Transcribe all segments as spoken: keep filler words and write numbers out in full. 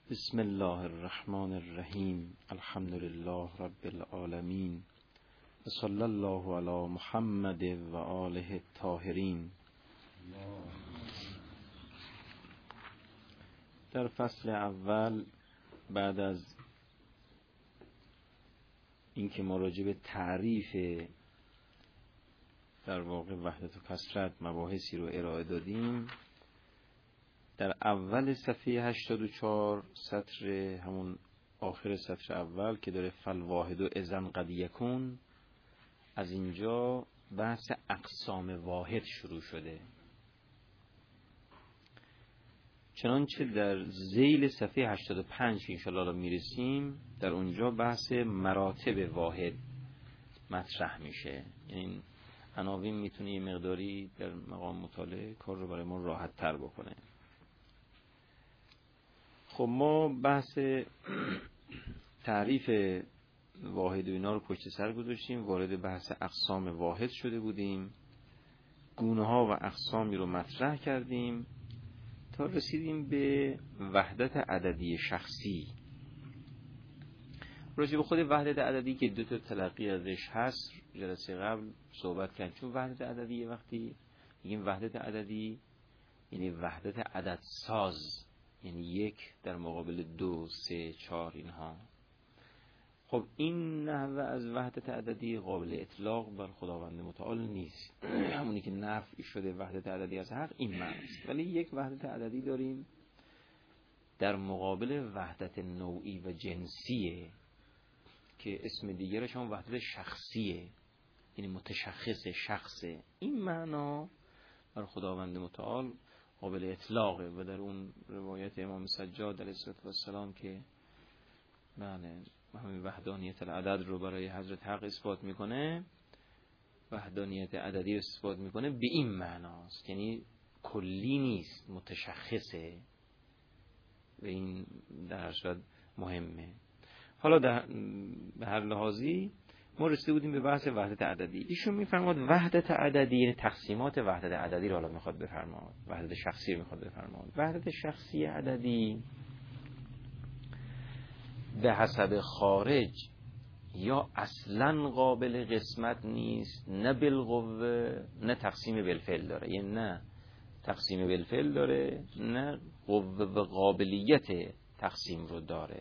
بسم الله الرحمن الرحیم. الحمد لله رب العالمین و صلی الله علی محمد و آله الطاهرین. در فصل اول بعد از اینکه ما راجع به تعریف در واقع وحدت و کثرت مباحثی رو ارائه دادیم، در اول صفحه هشتاد و چهار سطر همون آخر سطر اول که داره فالواحد و اذن قد یکون، از اینجا بحث اقسام واحد شروع شده. چنانچه در ذیل صفحه هشتاد و پنج که انشاءالله را میرسیم، در اونجا بحث مراتب واحد مطرح میشه. یعنی عناوین میتونه یه مقداری در مقام مطالعه کار رو برای ما راحت تر بکنه. خب ما بحث تعریف واحد و اینا رو پشت سر گذاشتیم، وارد بحث اقسام واحد شده بودیم، گونه ها و اقسامی رو مطرح کردیم تا رسیدیم به وحدت عددی شخصی. راجع به خود وحدت عددی که دو تا تلقی ازش هست جلسه قبل صحبت کردیم. چون وحدت عددی وقتی میگیم وحدت عددی یعنی وحدت عدد ساز، یعنی یک در مقابل دو، سه، چهار اینها. خب این نحوه از وحدت عددی قابل اطلاق بر خداوند متعال نیست. همونی که نفی شده وحدت عددی از حق این معنی است. ولی یک وحدت عددی داریم در مقابل وحدت نوعی و جنسیه که اسم دیگرش هم وحدت شخصیه، یعنی متشخص شخصه. این معنا بر خداوند متعال قابل اطلاقه و در اون روایت امام سجاد علیه السلام که معنی همین وحدانیت العدد رو برای حضرت حق اثبات میکنه، وحدانیت عددی رو اثبات میکنه، به این معناست، یعنی کلی نیست، متشخصه. و این در صورت مهمه. حالا در به هر لحاظی ما رسیده بودیم به بحث وحدت عددی. ایشون میفرماد وحدت عددی یعنی تقسیمات وحدت عددی رو حالا میخواد بفرماد، وحدت شخصی رو میخواد بفرماد. وحدت شخصی عددی به حسب خارج یا اصلا قابل قسمت نیست، نه بالقوه نه تقسیم بالفعل داره، یعنی نه تقسیم بالفعل داره نه قوه و قابلیت تقسیم رو داره.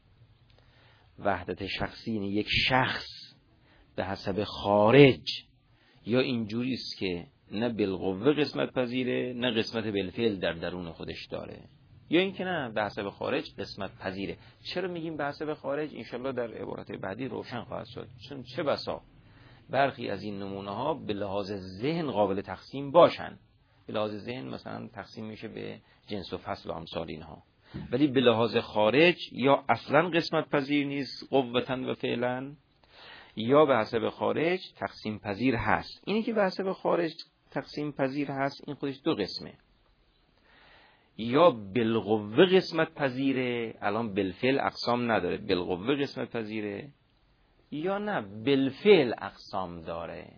وحدت شخصی یعنی یک شخص به حسب خارج یا اینجوری است که نه بالقوه قسمت پذیره نه قسمت بالفعل در درون خودش داره، یا اینکه نه به حسب خارج قسمت پذیره. چرا میگیم به حسب خارج؟ انشالله در عبارات بعدی روشن خواهد شد. چون چه بسا برخی از این نمونه ها به لحاظ ذهن قابل تقسیم باشن. به لحاظ ذهن مثلا تقسیم میشه به جنس و فصل و امثال اینها، ولی به لحاظ خارج یا اصلا قسمت پذیر نیست قوتن و فعلا، یا به حسب خارج تقسیم پذیر هست. اینی که به حسب خارج تقسیم پذیر هست این خودش دو قسمه، یا بالقوه قسمت پذیره، الان بالفعل اقسام نداره، بالقوه قسمت پذیره، یا نه بالفعل اقسام داره.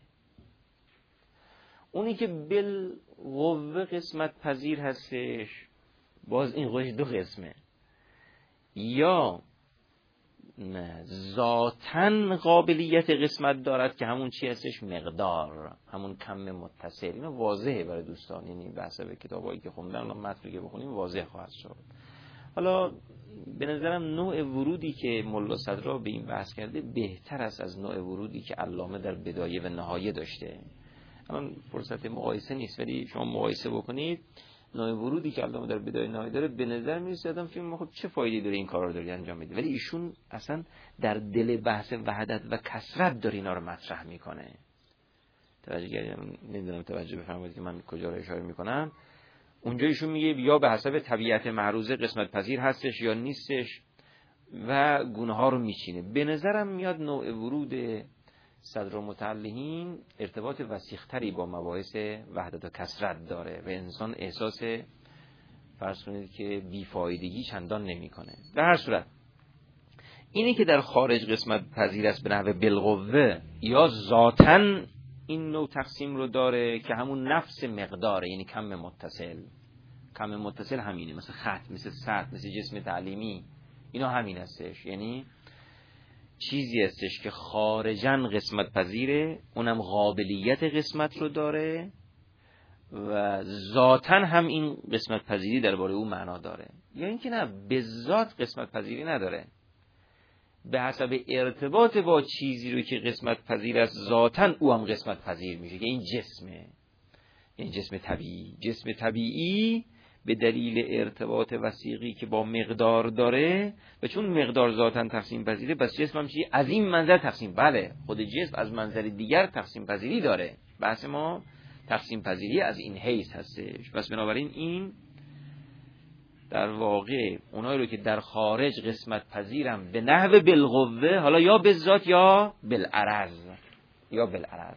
اونی که بالقوه قسمت پذیر هستش باز این خودش دو قسمه، یا نه ذاتن قابلیت قسمت دارد که همون چی هستش؟ مقدار، همون کم متصل. اینو واضحه برای دوستان، یعنی به حسب کتابایی که خوندن الان متنی که بخونیم واضح خواهد شد. حالا به نظرم نوع ورودی که ملا صدرا به این بحث کرده بهتر است از نوع ورودی که علامه در بدایه و نهایه داشته. الان فرصت مقایسه نیست، ولی شما مقایسه بکنید نوع ورودی که علامه در بدایه نهایه داره به نظر میرسه آدم فکر می‌کنه خب چه فایده‌ای داره این کارا رو داری انجام میده، ولی ایشون اصلا در دل بحث وحدت و کثرت داره اینا رو مطرح میکنه. توجه کردید؟ نمیدونم توجه بفرمایید که من کجا رو اشاره میکنم. اونجا ایشون میگه یا به حسب طبیعت معروضه قسمت پذیر هستش یا نیستش و گونه ها رو میچینه. به نظرم میاد نوع ورود صدر متعلهین ارتباط وسیع‌تری با مباحث وحدت و کثرت داره و انسان احساس فرض کنید که بیفایدگی چندان نمیکنه. در هر صورت اینی که در خارج قسمت پذیر است به نحو بالقوه یا ذاتن این نوع تقسیم رو داره که همون نفس مقداره، یعنی کم متصل. کم متصل همینه، مثل خط، مثل سطح، مثل جسم تعلیمی، اینا همین هستش. یعنی چیزی هستش که خارجاً قسمت پذیره، اونم قابلیت قسمت رو داره و ذاتاً هم این قسمت پذیری درباره او معنا داره. یا اینکه نه، به ذات قسمت پذیری نداره، به حسب ارتباط با چیزی رو که قسمت پذیر است ذاتاً او هم قسمت پذیر میشه، که این جسمه، یعنی جسم طبیعی. جسم طبیعی به دلیل ارتباط وثیقی که با مقدار داره و چون مقدار ذاتاً تقسیم پذیره، بس جسم هم چیزی از این منظر تقسیم، بله خود جسم از منظر دیگر تقسیم پذیری داره. بحث ما تقسیم پذیری از این حیث هستش. پس بنابراین این در واقع اونایی رو که در خارج قسمت پذیرم به نحو بالقوه، حالا یا به ذات یا بالعرض، یا بالعرض.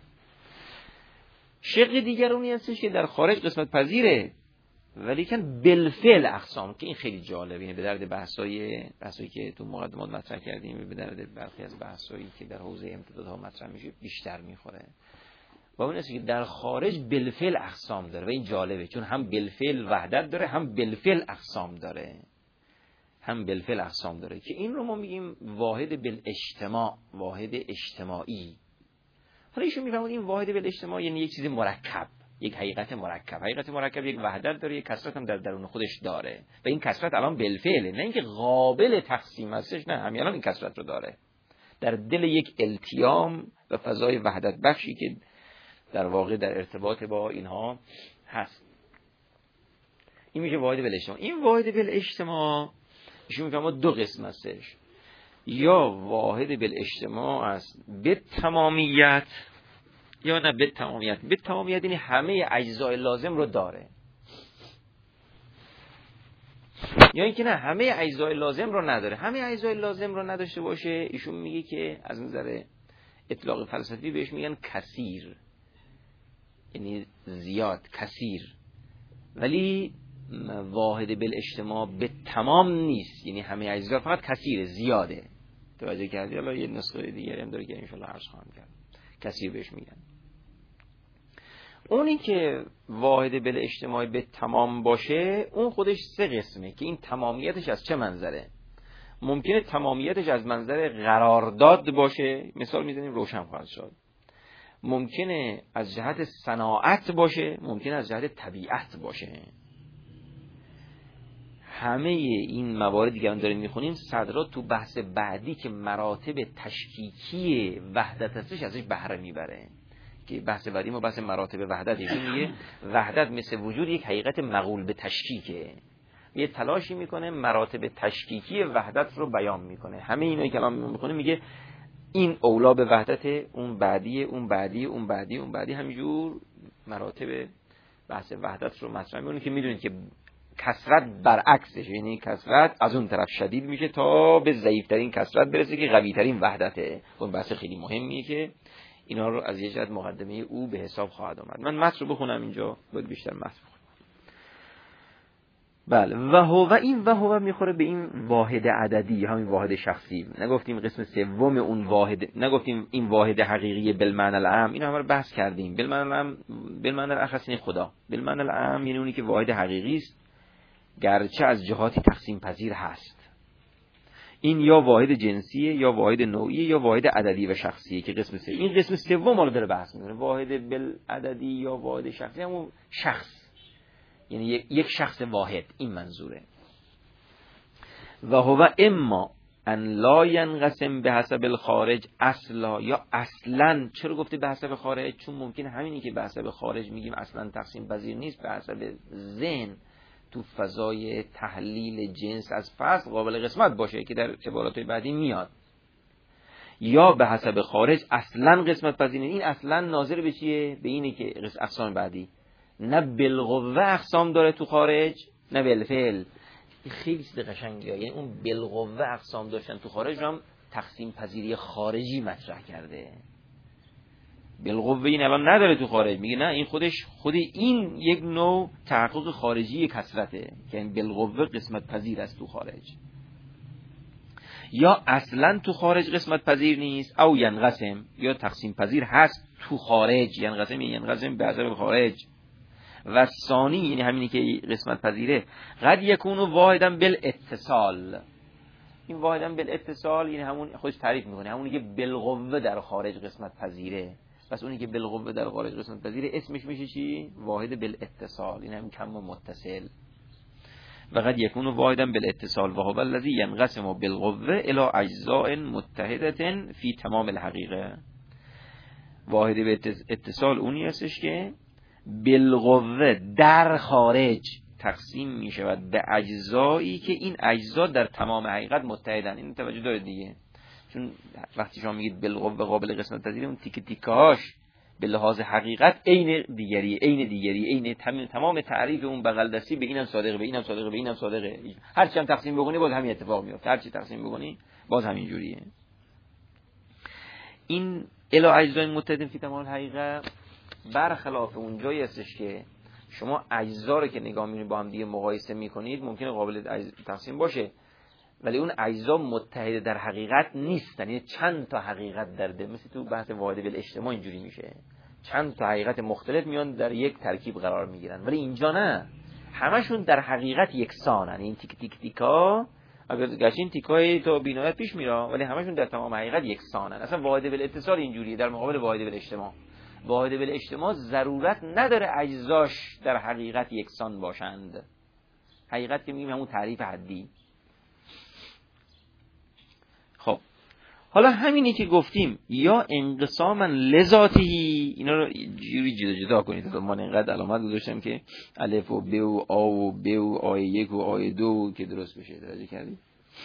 شق دیگر اونی هستش که در خارج قسمت پذیره ولیکن بالفعل اقسام، که این خیلی جالبه، اینه به درد بحثای بحثایی که تو مقدمات مطرح کردیم، به درد برخی از بحثایی که در حوزه امتدادها مطرح میشه بیشتر میخوره. و اون است که در خارج بالفعل اقسام داره و این جالبه، چون هم بالفعل وحدت داره، هم بالفعل اقسام داره، هم بالفعل اقسام داره، که این رو ما میگیم واحد بالاجتماع، واحد اجتماعی. حالا ایشون میفهمون این واحد بالاجتماع یعنی یک چیز مرکب، یک حقیقت مرکب. حقیقت مرکب یک وحدت داره، یک کثرت هم در درون خودش داره و این کثرت الان بالفعله، نه اینکه قابل تقسیم هستش، نه، همین الان این کثرت رو داره در دل یک التیام و فضای وحدت بخشی که در واقع در ارتباط با اینها هست. این میشه واحد بالاجتماع. این واحد بالاجتماع ایشون میفهمه دو قسم هستش، یا واحد بالاجتماع است به تمامیت، یا نه به تمامیت. به تمامیت یعنی همه اجزای لازم رو داره، یا اینکه نه، همه اجزای لازم رو نداره. همه اجزای لازم رو نداشته باشه ایشون میگه که از نظر اطلاق فلسفی بهش میگن کثیر، یعنی زیاد، کثیر. ولی واحد بالاجتماع به تمام نیست، یعنی همه اجزا، فقط کثیر، زیاده. توجه کردی؟ حالا یه نسخه دیگه هم داره که ان شاء الله عرض خواهم کرد. کثیر بهش میگن. اونی که واحد بالاجتماع به تمام باشه، اون خودش سه قسمه که این تمامیتش از چه منظره. ممکنه تمامیتش از منظر قرارداد باشه، مثال میزنیم روشن خواهد شد. ممکنه از جهت صناعت باشه، ممکنه از جهت طبیعت باشه. همه این مواردی که داریم میخونیم صدرا تو بحث بعدی که مراتب تشکیکی وحدت هستش ازش بهره میبره، که بحث بعدی ما بحث مراتب وحدت میگه. وحدت مثل وجود یک حقیقت مقول به تشکیکه، یه تلاشی میکنه مراتب تشکیکی وحدت رو بیان میکنه. همه اینایی که الان میخونه میگه این اولا به وحدت، اون بعدی، اون بعدی، اون بعدی، اون بعدی، همینجور مراتب بحث وحدت رو مطرح میکنه که میدونید که کثرت برعکسش، یعنی کثرت از اون طرف شدید میشه تا به ضعیفترین کثرت برسه که قویترین وحدته. اون بحث خیلی مهمیه که اینا رو از یه جهت مقدمه او به حساب خواهد آمد. من متن رو بخونم اینجا، باید بیشتر متن بخونم. بله، و هو این و هو میخوره به این واحد عددی، همین واحد شخصی. نگفتیم قسم سوم اون واحد، نگفتیم این واحد حقیقی بالمعنی العام، اینا هم رو بحث کردیم. بالمعنی العام، بالمعنی الاخص یعنی خدا. بالمعنی العام یعنی اونی که واحد حقیقی است گرچه از جهاتی تقسیم پذیر هست. این یا واحد جنسیه، یا واحد نوعیه، یا واحد عددی و شخصیه که قسم سوم. این قسم سوم رو داره بحث می‌کنه. واحد بالعددی یا واحد شخصی، همون شخص، یعنی یک شخص واحد، این منظوره. و هو اما ان لا ينقسم به حسب الخارج اصلا، یا اصلا. چرا گفته به حسب خارج؟ چون ممکن همینی که به حسب خارج میگیم اصلا تقسیم پذیر نیست، به حسب ذهن تو فضای تحلیل جنس از فصل قابل قسمت باشه که در عبارات بعدی میاد. یا به حسب خارج اصلا قسمت پذیر نیست. این اصلا ناظر به چیه؟ به اینه که اقسام بعدی نه بالقوه اقسام داره تو خارج، نه بالفعل. خیلی چیز قشنگیه، یعنی اون بالقوه اقسام داشتن تو خارج رو هم تقسیم پذیری خارجی مطرح کرده. بالقوه این الان نداره تو خارج، میگه نه، این خودش خود این یک نوع تحقق خارجی کثرته که این بالقوه قسمت پذیر است تو خارج. یا اصلا تو خارج قسمت پذیر نیست، او ینقسم، یا تقسیم پذیر هست تو خارج. ینقسم ینقسم به حسب خارج، و ثانی یعنی همینی که قسمت پذیره قد یکون واحدا بالاتصال. این واحدا بالاتصال یعنی همون خودش تعریف میکنه، همونی که بالقوه در خارج قسمت پذیره. پس اونی که بالقوه در خارج قسمت پذیره اسمش میشه چی؟ واحد بالاتصال. این هم کم و متصل. و قد یکون واحدا بالاتصال و هو الذی ینقسم بالقوه الی اجزاء متحده فی تمام الحقیقه. واحد به اتصال اونی هستش که بالقوه در خارج تقسیم می شود به اجزایی که این اجزا در تمام حقیقت متحدن. این توجه دارید دیگه، چون وقتی شما میگید بالقوه قابل قسمت پذیره، اون تیکه تیکه‌هاش به لحاظ حقیقت عین دیگری عین دیگری عین تمام تعریف اون بغل دستی به اینم صادقه به اینم صادقه به اینم صادقه. هر چی هم تقسیم بکنی باز همین اتفاق میفته، هر چی تقسیم بکنی باز همین جوریه. این الی اجزای متحدن فی تمام الحقیقه برخلاف اون جایی هستش که شما اجزا رو که نگاه می‌کنید با هم دیگه مقایسه می‌کنید ممکنه قابل تقسیم باشه، ولی اون اجزا متحد در حقیقت نیستن. یعنی چند تا حقیقت در ده، مثل تو بحث واحد بالاجتماع اینجوری میشه، چند تا حقیقت مختلف میان در یک ترکیب قرار میگیرن. ولی اینجا نه، همشون در حقیقت یکسانن. این تیک تیک تیکا اگر گشین تیکای تو بینایت پیش میره، ولی همشون در تمام حقیقت یکسانن. اصلا واحد بالاتصال اینجوریه در مقابل واحد بالاجتماع. واحد بالاجتماع ضرورت نداره اجزاش در حقیقت یکسان باشند. حقیقت که میگیم همون تعریف حدی. خب حالا همینی که گفتیم یا انقساما لذاتی، اینا رو جوری جدا جدا کنید. من اینقدر علامت گذاشتم که الف و ب و آ و ب و آ یک و آ دو که درست بشه. توجه کردید؟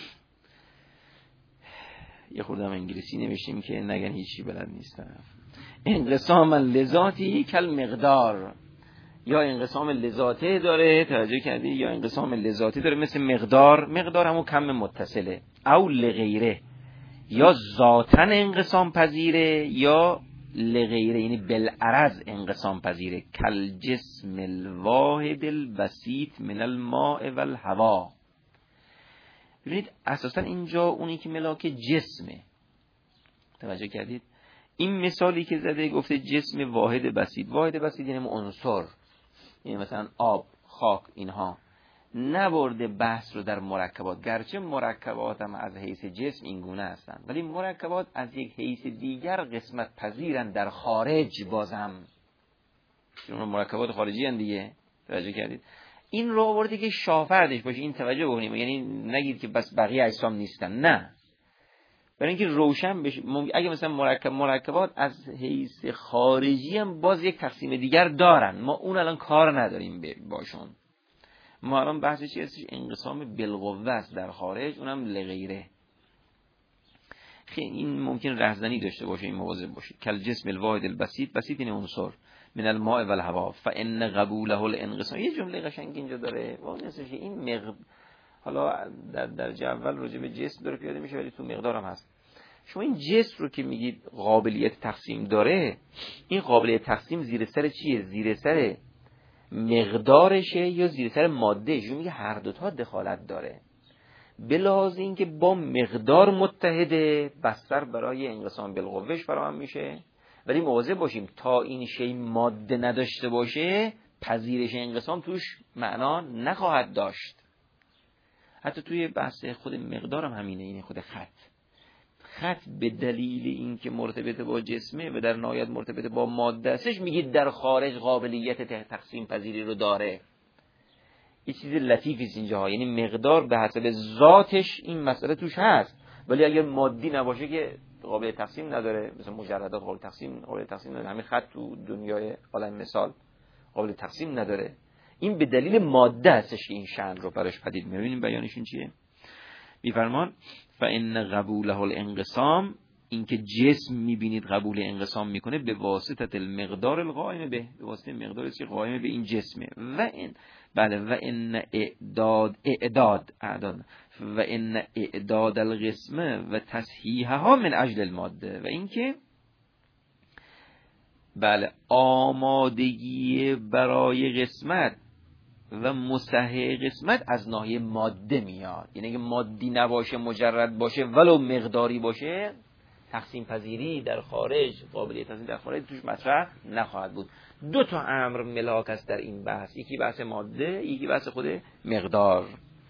یه خورده هم انگلیسی نوشتیم که نگن هیچی بلد نیستم. انقساما لذاتی کل مقدار، یا انقسام لذاته داره، توجه کردی، یا انقسام لذاته داره مثل مقدار. مقدار همون کم متصله. او لغیره، یا ذاتن انقسام پذیره یا لغیره، یعنی بالعرض انقسام پذیره. کل جسم الواحد البسیط من الماء والهوا. ببینید اساسا اینجا اونی که ملاک جسمه، توجه کردید؟ این مثالی که زده گفته جسم واحد بسیط. واحد بسیط یعنی عنصر، یعنی مثلا آب، خاک، اینها. نبرده بحث رو در مرکبات، گرچه مرکبات هم از حیث جسم این گونه هستن، ولی مرکبات از یک حیث دیگر قسمت پذیرن در خارج. بازم چون مرکبات خارجی هستن دیگه، توجه کردید؟ این رو آورده که شافردش باشه. این توجه بکنیم، یعنی نگید که بس بقیه اجسام نیستن، نه، برای اینکه روشن بشه. اگه مثلا مرکب مرکبات از حیث خارجی هم باز یک تقسیم دیگر دارن، ما اون الان کار نداریم باشون. ما الان بحث چی هستش؟ انقسام بالقوه است در خارج، اونم لغیره. خیلی این ممکن رهزنی داشته باشه، این مواظب باشه. کل جسم الواحد البسیط، بسیط این عنصر من الماء والهوا فان قبوله الانقسام. یه جمله قشنگ اینجا داره واقعا هستش. این مق... حالا در درجه اول راجع به جسم داره پیاده میشه، ولی تو مقدار هم هست. شما این جسم رو که میگید قابلیت تقسیم داره، این قابلیت تقسیم زیر سر چیه؟ زیر سر مقدارشه یا زیر سر ماده؟ شما میگه هر دوتا دخالت داره. به لحاظ اینکه با مقدار متحده، بستر برای انقسام بالقوهش فراهم میشه، ولی مواظب باشیم تا این شی ماده نداشته باشه پذیرش انقسام توش معنا نخواهد داشت. حتی توی بحث خود مقدار هم همینه، این خود خط خط به دلیل اینکه مرتبط با جسمه و در نهایت مرتبط با ماده استش، میگید در خارج قابلیت تقسیم پذیری رو داره. یه چیز لطیفی است اینجا، یعنی مقدار به حسب ذاتش این مسئله توش هست، ولی اگر مادی نباشه که قابل تقسیم نداره. مثلا مجردات قابل تقسیم قابل تقسیم نداره. همین خط تو دنیای عالم مثال قابل تقسیم نداره. این به دلیل ماده هستش که این شأن رو براش پدید میاره. ببینیم بیانشون چیه. میفرمان فإن قبوله الانقسام، اینکه جسم میبینید قبول انقسام میکنه به واسطه المقدار القائم به، به واسطه مقداری که قائم به این جسمه. و این بله و ان اعداد اعداد اعداد و ان اعداد القسمه و تصحیحها من اجل الماده، و اینکه بله آمادگی برای قسمت و مصحح قسمت از ناحیه ماده میاد. یعنی اگه مادی نباشه، مجرد باشه، ولو مقداری باشه، تقسیم پذیری در خارج، قابلیت تقسیم در خارج توش مطرح نخواهد بود. دو تا امر ملاک است در این بحث، یکی بحث ماده، یکی بحث خود مقدار.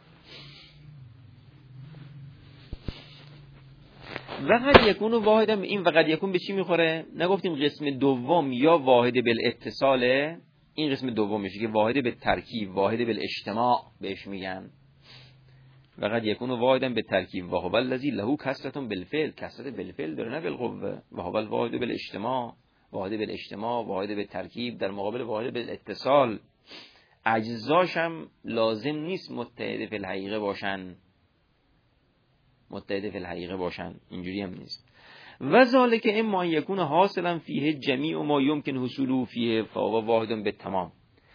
وقد یکون واحد، این وقد یکون به چی میخوره؟ نگفتیم قسم دوم یا واحد بالاتصاله، این قسم دوم میشه که واحد به ترکیب، واحد بالاجتماع بهش میگن. وقد یکون واحدا به ترکیب و هو الذی له کسرة بالفعل، کسرت بالفعل داره نه بالقوه، و هو الواحد بالاجتماع، واحد بالاجتماع، واحد به ترکیب در مقابل واحد بالاتصال. اجزاش هم لازم نیست متحد فی الحقیقه باشن، متحد فی الحقیقه باشن، اینجوری هم نیست. و ذالک اما یکون حاصلا فیه جمیع ما یمکن حصوله فیه فهو واحد بالتمام.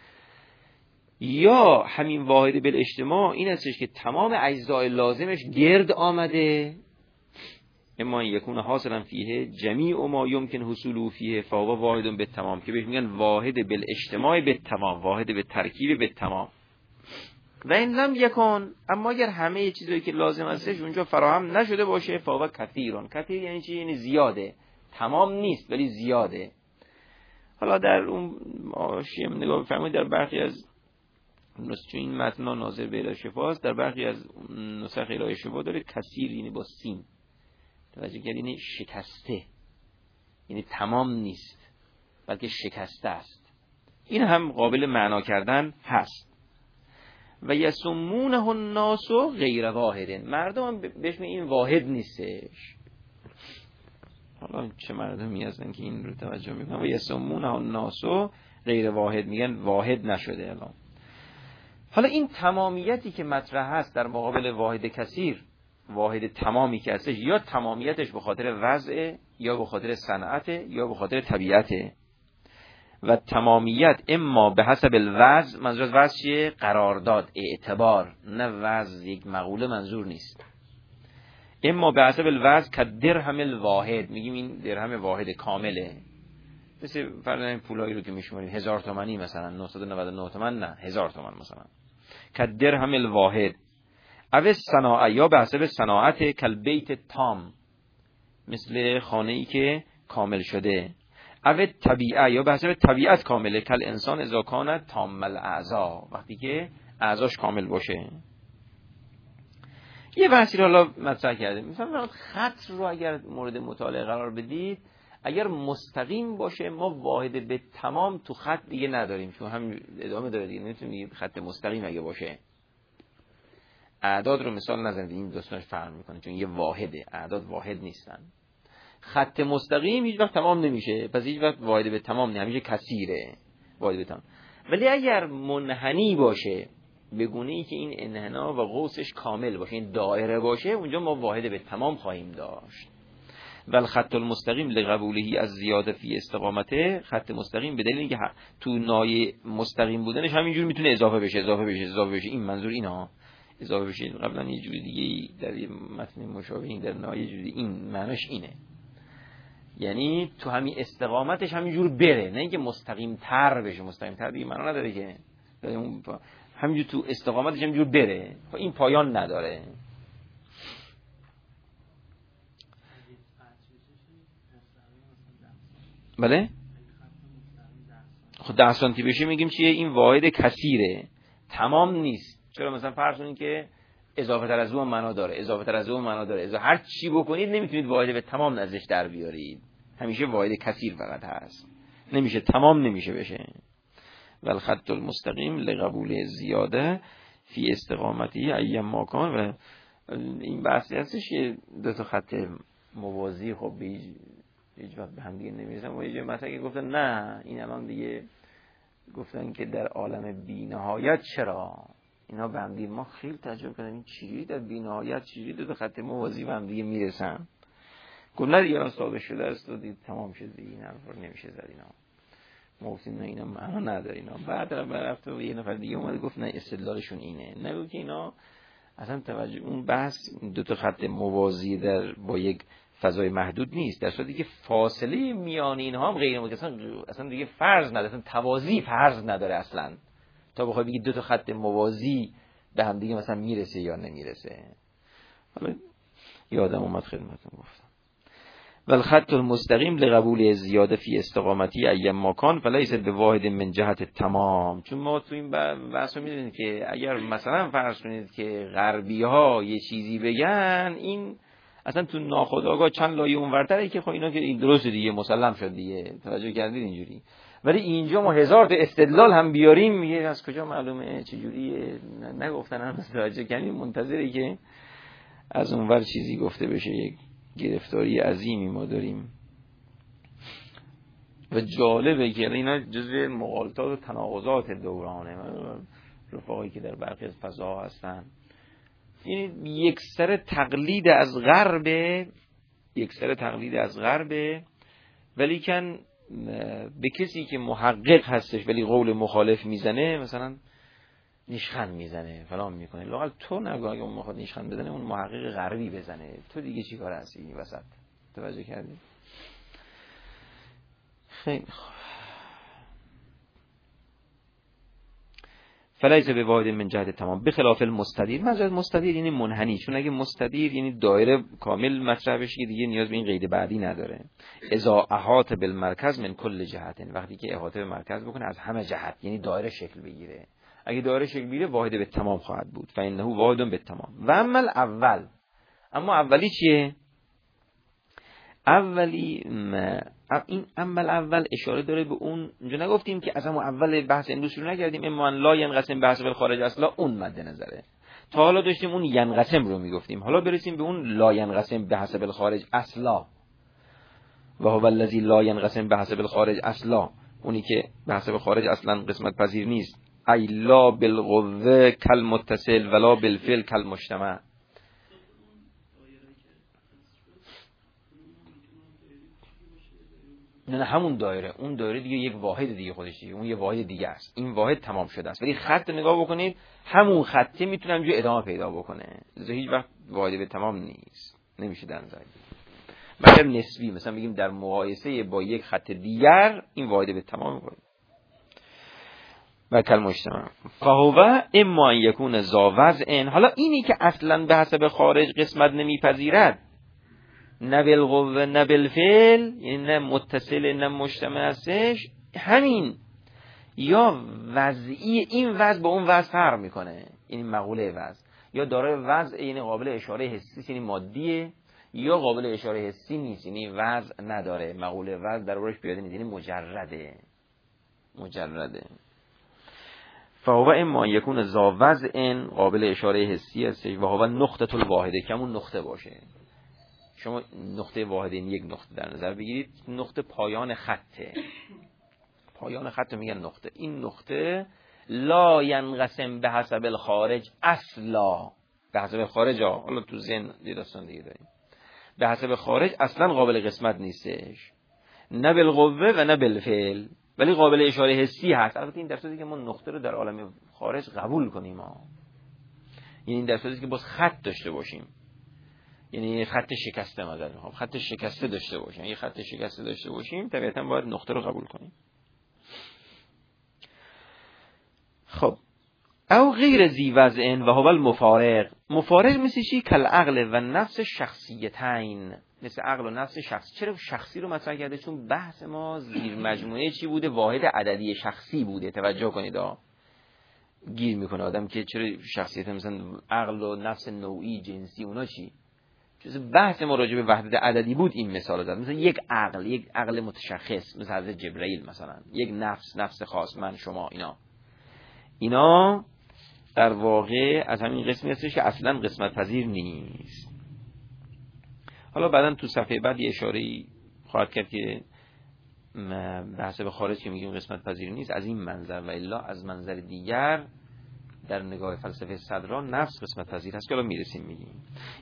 یا همین واحد بالاجتماع این هستش که تمام اجزای لازمش گرد آمده. اما یکون حاصلا فیه جمیع ما یمکن حصوله فیه فهو واحد بالتمام، که بهش میگن واحد بالاجتماع بالتمام، واحد به ترکیب بالتمام. و این لم یکن، اما اگر همه چیزایی که لازم هستش اونجا فراهم نشده باشه فهو کثیرون. کثیر یعنی چی؟ یعنی زیاده، تمام نیست ولی زیاده. حالا در اون آشیم نگاه بفرمایید، در برخی از چون این متن ناظر به الهی شفاست، در برخی از نسخ الهی شفا داره کثیر یعنی با سین، توجه کردید؟ یعنی شکسته، یعنی تمام نیست بلکه شکسته است. این هم قابل معنا کردن هست. و یسمونه الناس غیر واحد، مردم بهش میگن این واحد نیستش. حالا چه مردمی هستن که این رو توجه میکنن؟ و یسمونه الناس غیر واحد، میگن واحد نشده. الان حالا این تمامیتی که مطرح هست در مقابل واحد کثیر، واحد تمامی که هستش، یا تمامیتش به خاطر وضع، یا به خاطر صنعت، یا به خاطر طبیعته. و تمامیت اما به حسب الوضع، منظور از وضع چیه؟ قرارداد، اعتبار، نه وضع یک مقوله منظور نیست. اما به حسب الوضع که درهم الواحد، میگیم این درهم واحد کامله، مثل فرضاً این پولایی رو که میشماریم هزار تومانی مثلا نهصد و نود و نه تومن، نه هزار تومن مثلا، که درهم الواحد. او صناعه، یا به حسب صناعت، کل بیت تام، مثل خانه ای که کامل شده. او طبیعه، یا به حسب طبیعت کامله، کل انسان اذا کان تام الاعضا، وقتی که اعضاش کامل باشه. یه بحثی رو حالا مطرح کرده، مثلا خط رو اگر مورد مطالعه قرار بدید، اگر مستقیم باشه ما واحد به تمام تو خط دیگه نداریم، چون هم ادامه داره دیگه، نمیتونیم خط مستقیم اگه باشه. اعداد رو مثال نزنید، این دوستانش فرق میکنه، چون یه واحده، اعداد واحد نیستن. خط مستقیم هیچ وقت تمام نمیشه، پس هیچ وقت واحد به تمام نه، همیشه کثیره واحد به تمام. ولی اگر منحنی باشه به گونه‌ای که این انحنا و قوسش کامل باشه، این دایره باشه، اونجا ما واحد به تمام خواهیم داشت. ول خط المستقیم لقبوله از زیاده فی استقامته، خط مستقیم به دلیل اینکه تو نایه مستقیم بودنش همینجور میتونه اضافه بشه اضافه بشه اضافه بشه، این منظور اینا اضافه بشه. قبلا یه جوری دیگه در یه متن مشابهی در نایه جوری این معناش اینه، یعنی تو همین استقامتش همینجور بره، نه اینکه مستقیم تر بشه. مستقیم تر دیگه معنا نداره که، همینجور تو استقامتش همینجور بره، این پایان نداره. بله خب ده سانتی بشه میگیم چیه؟ این واحد کثیره، تمام نیست. چرا؟ مثلا فرض کنید که اضافه تر از اون معنا داره، اضافه تر از اون معنا داره، اضافه هر چی بکنید نمیتونید واحد به تمام ازش در بیارید، همیشه واحد کثیر فقط هست، نمیشه تمام نمیشه بشه. ول خط المستقیم لقبول زیاده فی استقامتی ایم ماکان. و این بحثی هستش که دو تا خط موازی خب هیچ وقت به هم دیگه نمیرسن. و یه مثلا گفتن نه این الان دیگه گفتن که در عالم بی‌نهایت چرا اینا به هم دیگه، ما خیلی تجربه کردیم این چجوری در بی‌نهایت چجوری دو تا خط موازی به هم دیگه میرسن. گفتن دیگه ثابت شده است و دیگه تمام شده دیگه، این حرفا نمیشه زد، اینا موضوع نه، اینا معنا نداره اینا. بعد رفت و یه نفر دیگه اومد گفت نه استدلالشون اینه، نگو که اینا اصلا توجه اون بحث دو تا خط موازی در با یک فضای محدود نیست، در صورتی که فاصله میان اینها هم غیر متصل، اصلا دیگه فرض نداره، اصلا توازی فرض نداره اصلا، تا بخوای بگی دو تا خط موازی به هم دیگه مثلا میرسه یا نمیرسه. حالا یادم اومد خدمتتون گفتم. و الخط المستقیم لقبول زیاده فی استقامتی ایم مکان فلیس به واحد من جهت تمام. چون ما تو این بحث می‌دونید که اگر مثلا فرض کنید که غربی ها یه چیزی بگن، این اصلا تو ناخودآگاه چند لایه اونورتره که خب اینا که این درست دیگه مسلم شد دیگه، توجه کردید اینجوری. ولی اینجا ما هزار تا استدلال هم بیاریم میگه از کجا معلومه چجوریه، نگفتن هم توجه کردید، منتظره که از اونور چیزی گفته بشه. یک گرفتاری عظیمی ما داریم و جالبه که اینا جزء مغالطات و تناقضات دورانه. رفاقی که در برخی از فضاها هستن، این یک سر تقلید از غرب، یک سر تقلید از غرب، ولی کن به کسی که محقق هستش ولی قول مخالف میزنه، مثلا نیشخند میزنه فلان میکنه. لااقل تو نگو اگه اون میخواد نیشخند بزنه اون محقق غربی بزنه، تو دیگه چی کار هستی این وسط؟ توجه کردی؟ خیلی خوب. فلیس به واحد من جهت تمام بخلاف المستدیر. منظور مستدیر یعنی منحنی، چون اگه مستدیر یعنی دایره کامل مطرح بشه که دیگه نیاز به این قید بعدی نداره. اذا احاط بالمرکز من کل جهت، وقتی که احاطه به مرکز بکنه از همه جهت، یعنی دایره شکل بگیره. اگه دایره شکل بگیره واحد به تمام خواهد بود. فانه واحد به تمام. و اما اول، اما اولی چیه؟ اولی م... این عمل اول اشاره داره به اون، اینجا نگفتیم که از همون اول بحث امروز شروع نکردیم اما لا ینقسم بحث بالخارج اصلا، اون مد نظره. تا حالا داشتیم اون ینقسم رو میگفتیم، حالا برسیم به اون لا ینقسم بحث بالخارج اصلا. و هو الذی لا ینقسم بحث بالخارج اصلا، اونی که بحث بالخارج اصلا قسمت پذیر نیست. ای لا بالقوه کل متصل ولا بالفعل کل مجتمع. نه همون دایره، اون دایره دیگه یک واحد دیگه خودش دیگه، اون یه واحد دیگه است. این واحد تمام شده است. ولی خط نگاه بکنید، همون خطه میتونه همینجوری ادامه پیدا بکنه. لذا هیچ وقت واحد به تمام نیست، نمیشه در نظر گرفت. مگر نسبی، مثلا بگیم در مقایسه با یک خط دیگر این واحد به تمام میشه. و کل مجتمع فهو اما ان یکون ذا وضع، حالا اینی که اصلا به حسب خارج قسمت نمیپذیرد، نه بالقوه نه بالفعل، یعنی نه متصل نه مجتمع هستش، همین یا وضعی، این وضع با اون وضع فرق میکنه، یعنی مقوله وضع، یا داره وضع یعنی قابل اشاره حسی یعنی مادیه، یا قابل اشاره حسی نیست یعنی وضع نداره، مقوله وضع در ورش پیاده نیست، یعنی مجرده مجرده. فهو اما یکون ذا وضع قابل اشاره حسی است و هو نقطه الواحده، که همون نقطه باشه. شما نقطه واحد این یک نقطه در نظر بگیرید، نقطه پایان خطه، پایان خط میگن نقطه. این نقطه لا ینقسم به حسب الخارج اصلا، به حسب خارج ها، حالا تو ذهن دیدستان دیگه داریم، به حسب خارج اصلا قابل قسمت نیستش، نه بالقوه و نه بالفعل، ولی قابل اشاره حسی هست. البته این در صورتی که ما نقطه رو در عالم خارج قبول کنیم ها، یعنی این در صورتی که باز خط داشته باشیم، یعنی خط شکسته مثلا، خب خط شکسته داشته باشیم، یه خط شکسته داشته باشیم طبیعتا باید نقطه رو قبول کنیم. خب او غیر ذی وضع و هو المفارق. مفارق مثل چی؟ کل عقل و نفس شخصیتین، مثل عقل و نفس شخصی. چرا شخصی رو مطرح کرده؟ چون بحث ما زیر مجموعه چی بوده؟ واحد عددی شخصی بوده. توجه کنید ها، گیر میکنه آدم که چرا شخصیت مثلا عقل و نفس نوعی جنسی اونا چی؟ چون بحث ما راجع به وحدت عددی بود این مثال زد. مثلا یک عقل، یک عقل متشخص مثل حضرت جبرئیل مثلا، یک نفس، نفس خاص، من شما، اینا اینا در واقع از همین قسمی هستش که اصلا قسمت پذیر نیست. حالا بعداً تو صفحه بعد یه اشاره‌ای خواهد کرد که بحث به خارج که میگیم قسمت پذیر نیست از این منظر، و الا از منظر دیگر در نگاه فلسفه صدرا نفس قسمت پذیر هست که الان میرسیم میگیم.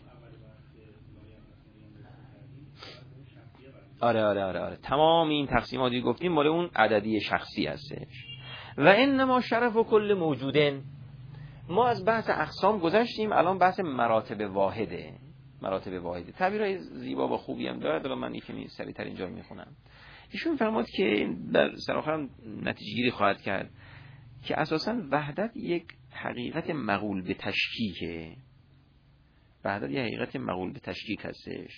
آره آره آره آره تمام این تقسیماتی گفتیم مال اون عددی شخصی هستش. و انما شرف و کل موجودن، ما از بحث اقسام گذشتیم، الان بحث مراتب واحده. مراتب واحده تعبیرهای زیبا و خوبی هم داره، الان من یکی سریعتر اینجا رو میخونم. ایشون فرمود که در سرآخر نتیجه گیری خواهد کرد که اساساً وحدت یک حقیقت مقول به تشکیکه. وحدت یک حقیقت مقول به تشکیک هستش.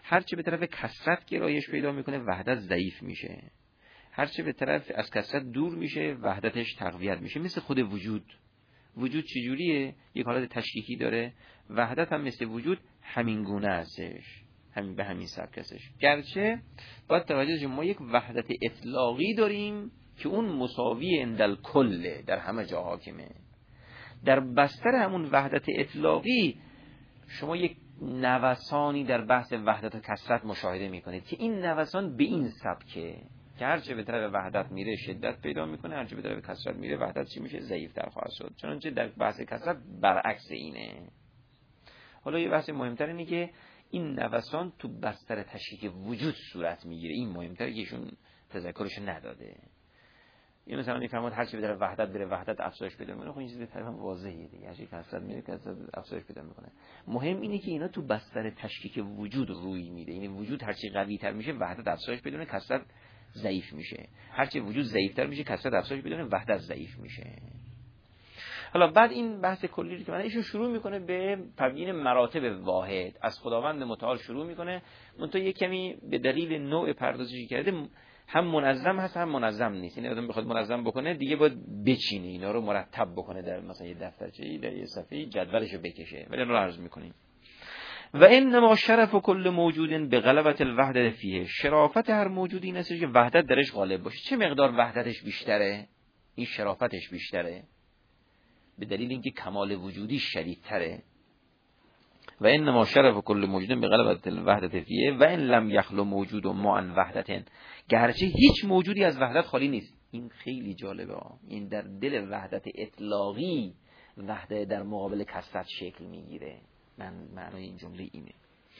هرچه به طرف کثرت گرایش پیدا میکنه وحدت ضعیف میشه، هرچه به طرف از کثرت دور میشه وحدتش تقویت میشه. مثل خود وجود، وجود چجوریه؟ یک حالت تشکیکی داره، وحدت هم مثل وجود همین گونه هستش، همین به همین سبک هستش. گرچه باید توجه کنیم ما یک وحدت اطلاقی داریم که اون مساوی اندل کله، در همه جا حاکمه. در بستر همون وحدت اطلاقی شما یک نوسانی در بحث وحدت و کثرت مشاهده میکنید که این نوسان به این سبکه که هرچه به طرف وحدت میره شدت پیدا میکنه، هرچه به طرف کثرت میره وحدت چی میشه؟ ضعیف‌تر خواهد شد. چنانچه در بحث کثرت برعکس اینه. حالا یه بحث مهمتر اینه که این نوسان تو بستر تشکیک وجود صورت میگیره. این مهمتره که ایشون تذکرش نداده. این مثلا میفهمید هر چی به طرف وحدت بره وحدت افزایش پیدا میکنه. خب این چیز به طرف واضحه دیگه. هر چی کثرت میره کثرت افزایش پیدا میکنه. مهم اینه که اینا تو بستر تشکیک وجود روی میده. یعنی وجود هر چی قوی تر میشه وحدت افزایش پیدا میکنه، کثرت ضعیف میشه. هر چی وجود ضعیف تر میشه کثرت افزایش پیدا میکنه، وحدت ضعیف میشه. حالا بعد این بحث کلی رو که من ایشون شروع میکنه به تبیین مراتب واحد، از خداوند متعال شروع میکنه. منتها یک کمی به دلیل نوع پردازشی کرده هم منظم هست هم منظم نیست. این آدم بخواد منظم بکنه دیگه باید بچینه اینا رو، مرتب بکنه در مثلا یه دفترچه‌ای، در یه صفحه‌ای جدولشو بکشه. ولی رو عرض میکنیم و انما شرف کل موجود به غلبت الوحدت فیه، شرافت هر موجودی این است که وحدت درش غالب باشه. چه مقدار وحدتش بیشتره این شرافتش بیشتره، به دلیل اینکه کمال وجودی شدیدتره. و انما شرف کل موجود به غلبت الوحدت فیه و ان لم یخلو موجود ما عن وحدت، گرچه هیچ موجودی از وحدت خالی نیست. این خیلی جالبه ها. این در دل وحدت اطلاقی وحدت در مقابل کثرت شکل میگیره. من معنای این جمله اینه.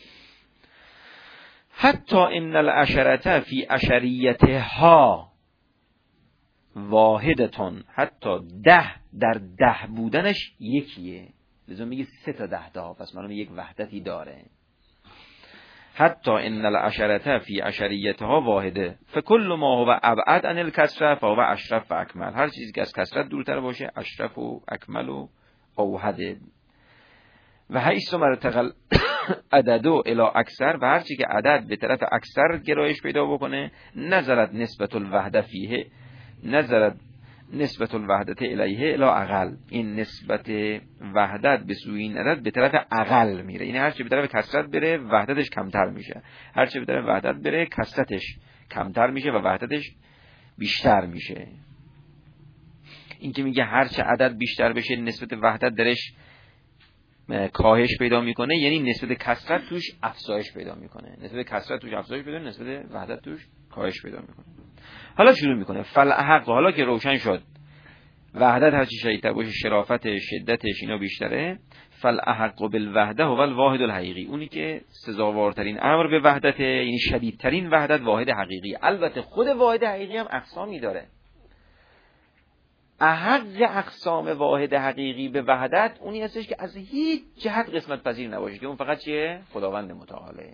حتی ان العشرة فی عشریتها واحدتون، حتی ده در ده بودنش یکیه. لذا میگه سه تا ده تا، پس معلومه یک وحدتی داره. حتی ان العشرة فی عشریتها واحده فکل ما هو ابعد عن الکثرة فهو اشرف و اکمل. هر چیزی که از کثرت دورتر باشه اشرف و اکمل و اوحده. و حیث مرتقل عددو الی اکثر، و هر چی که عدد به طرف اکثر گرایش پیدا بکنه نظرت نسبت الوحده فیه، نظرت نسبت الوحدت الیه الی اقل، این نسبت وحدت به سوی این عدد به طرف اقل میره. یعنی هر چی به طرف کثرت بره وحدتش کمتر میشه، هر چی به طرف وحدت بره کثرتش کمتر میشه و وحدتش بیشتر میشه. این که میگه هر چه عدد بیشتر بشه نسبت وحدت درش کاهش پیدا میکنه، یعنی نسبت کثرت توش افزایش پیدا میکنه. نسبت کثرت توش افزایش پیدا، نسبت وحدت توش کاهش پیدا میکنه. حالا شروع میکنه فالاحق، حالا که روشن شد وحدت هر چی شدیدتر باشه شرافت شدتش اینا بیشتره. فالاحق بالوحده هو الواحد الحقیقی، اونی که سزاوارترین امر به وحدته، یعنی شدیدترین وحدت واحد حقیقی. البته خود واحد حقیقی هم اقسامی داره. احق اقسام واحد حقیقی به وحدت اونی هستش که از هیچ جهت قسمت پذیر نباشه، که اون فقط چیه؟ خداوند متعاله.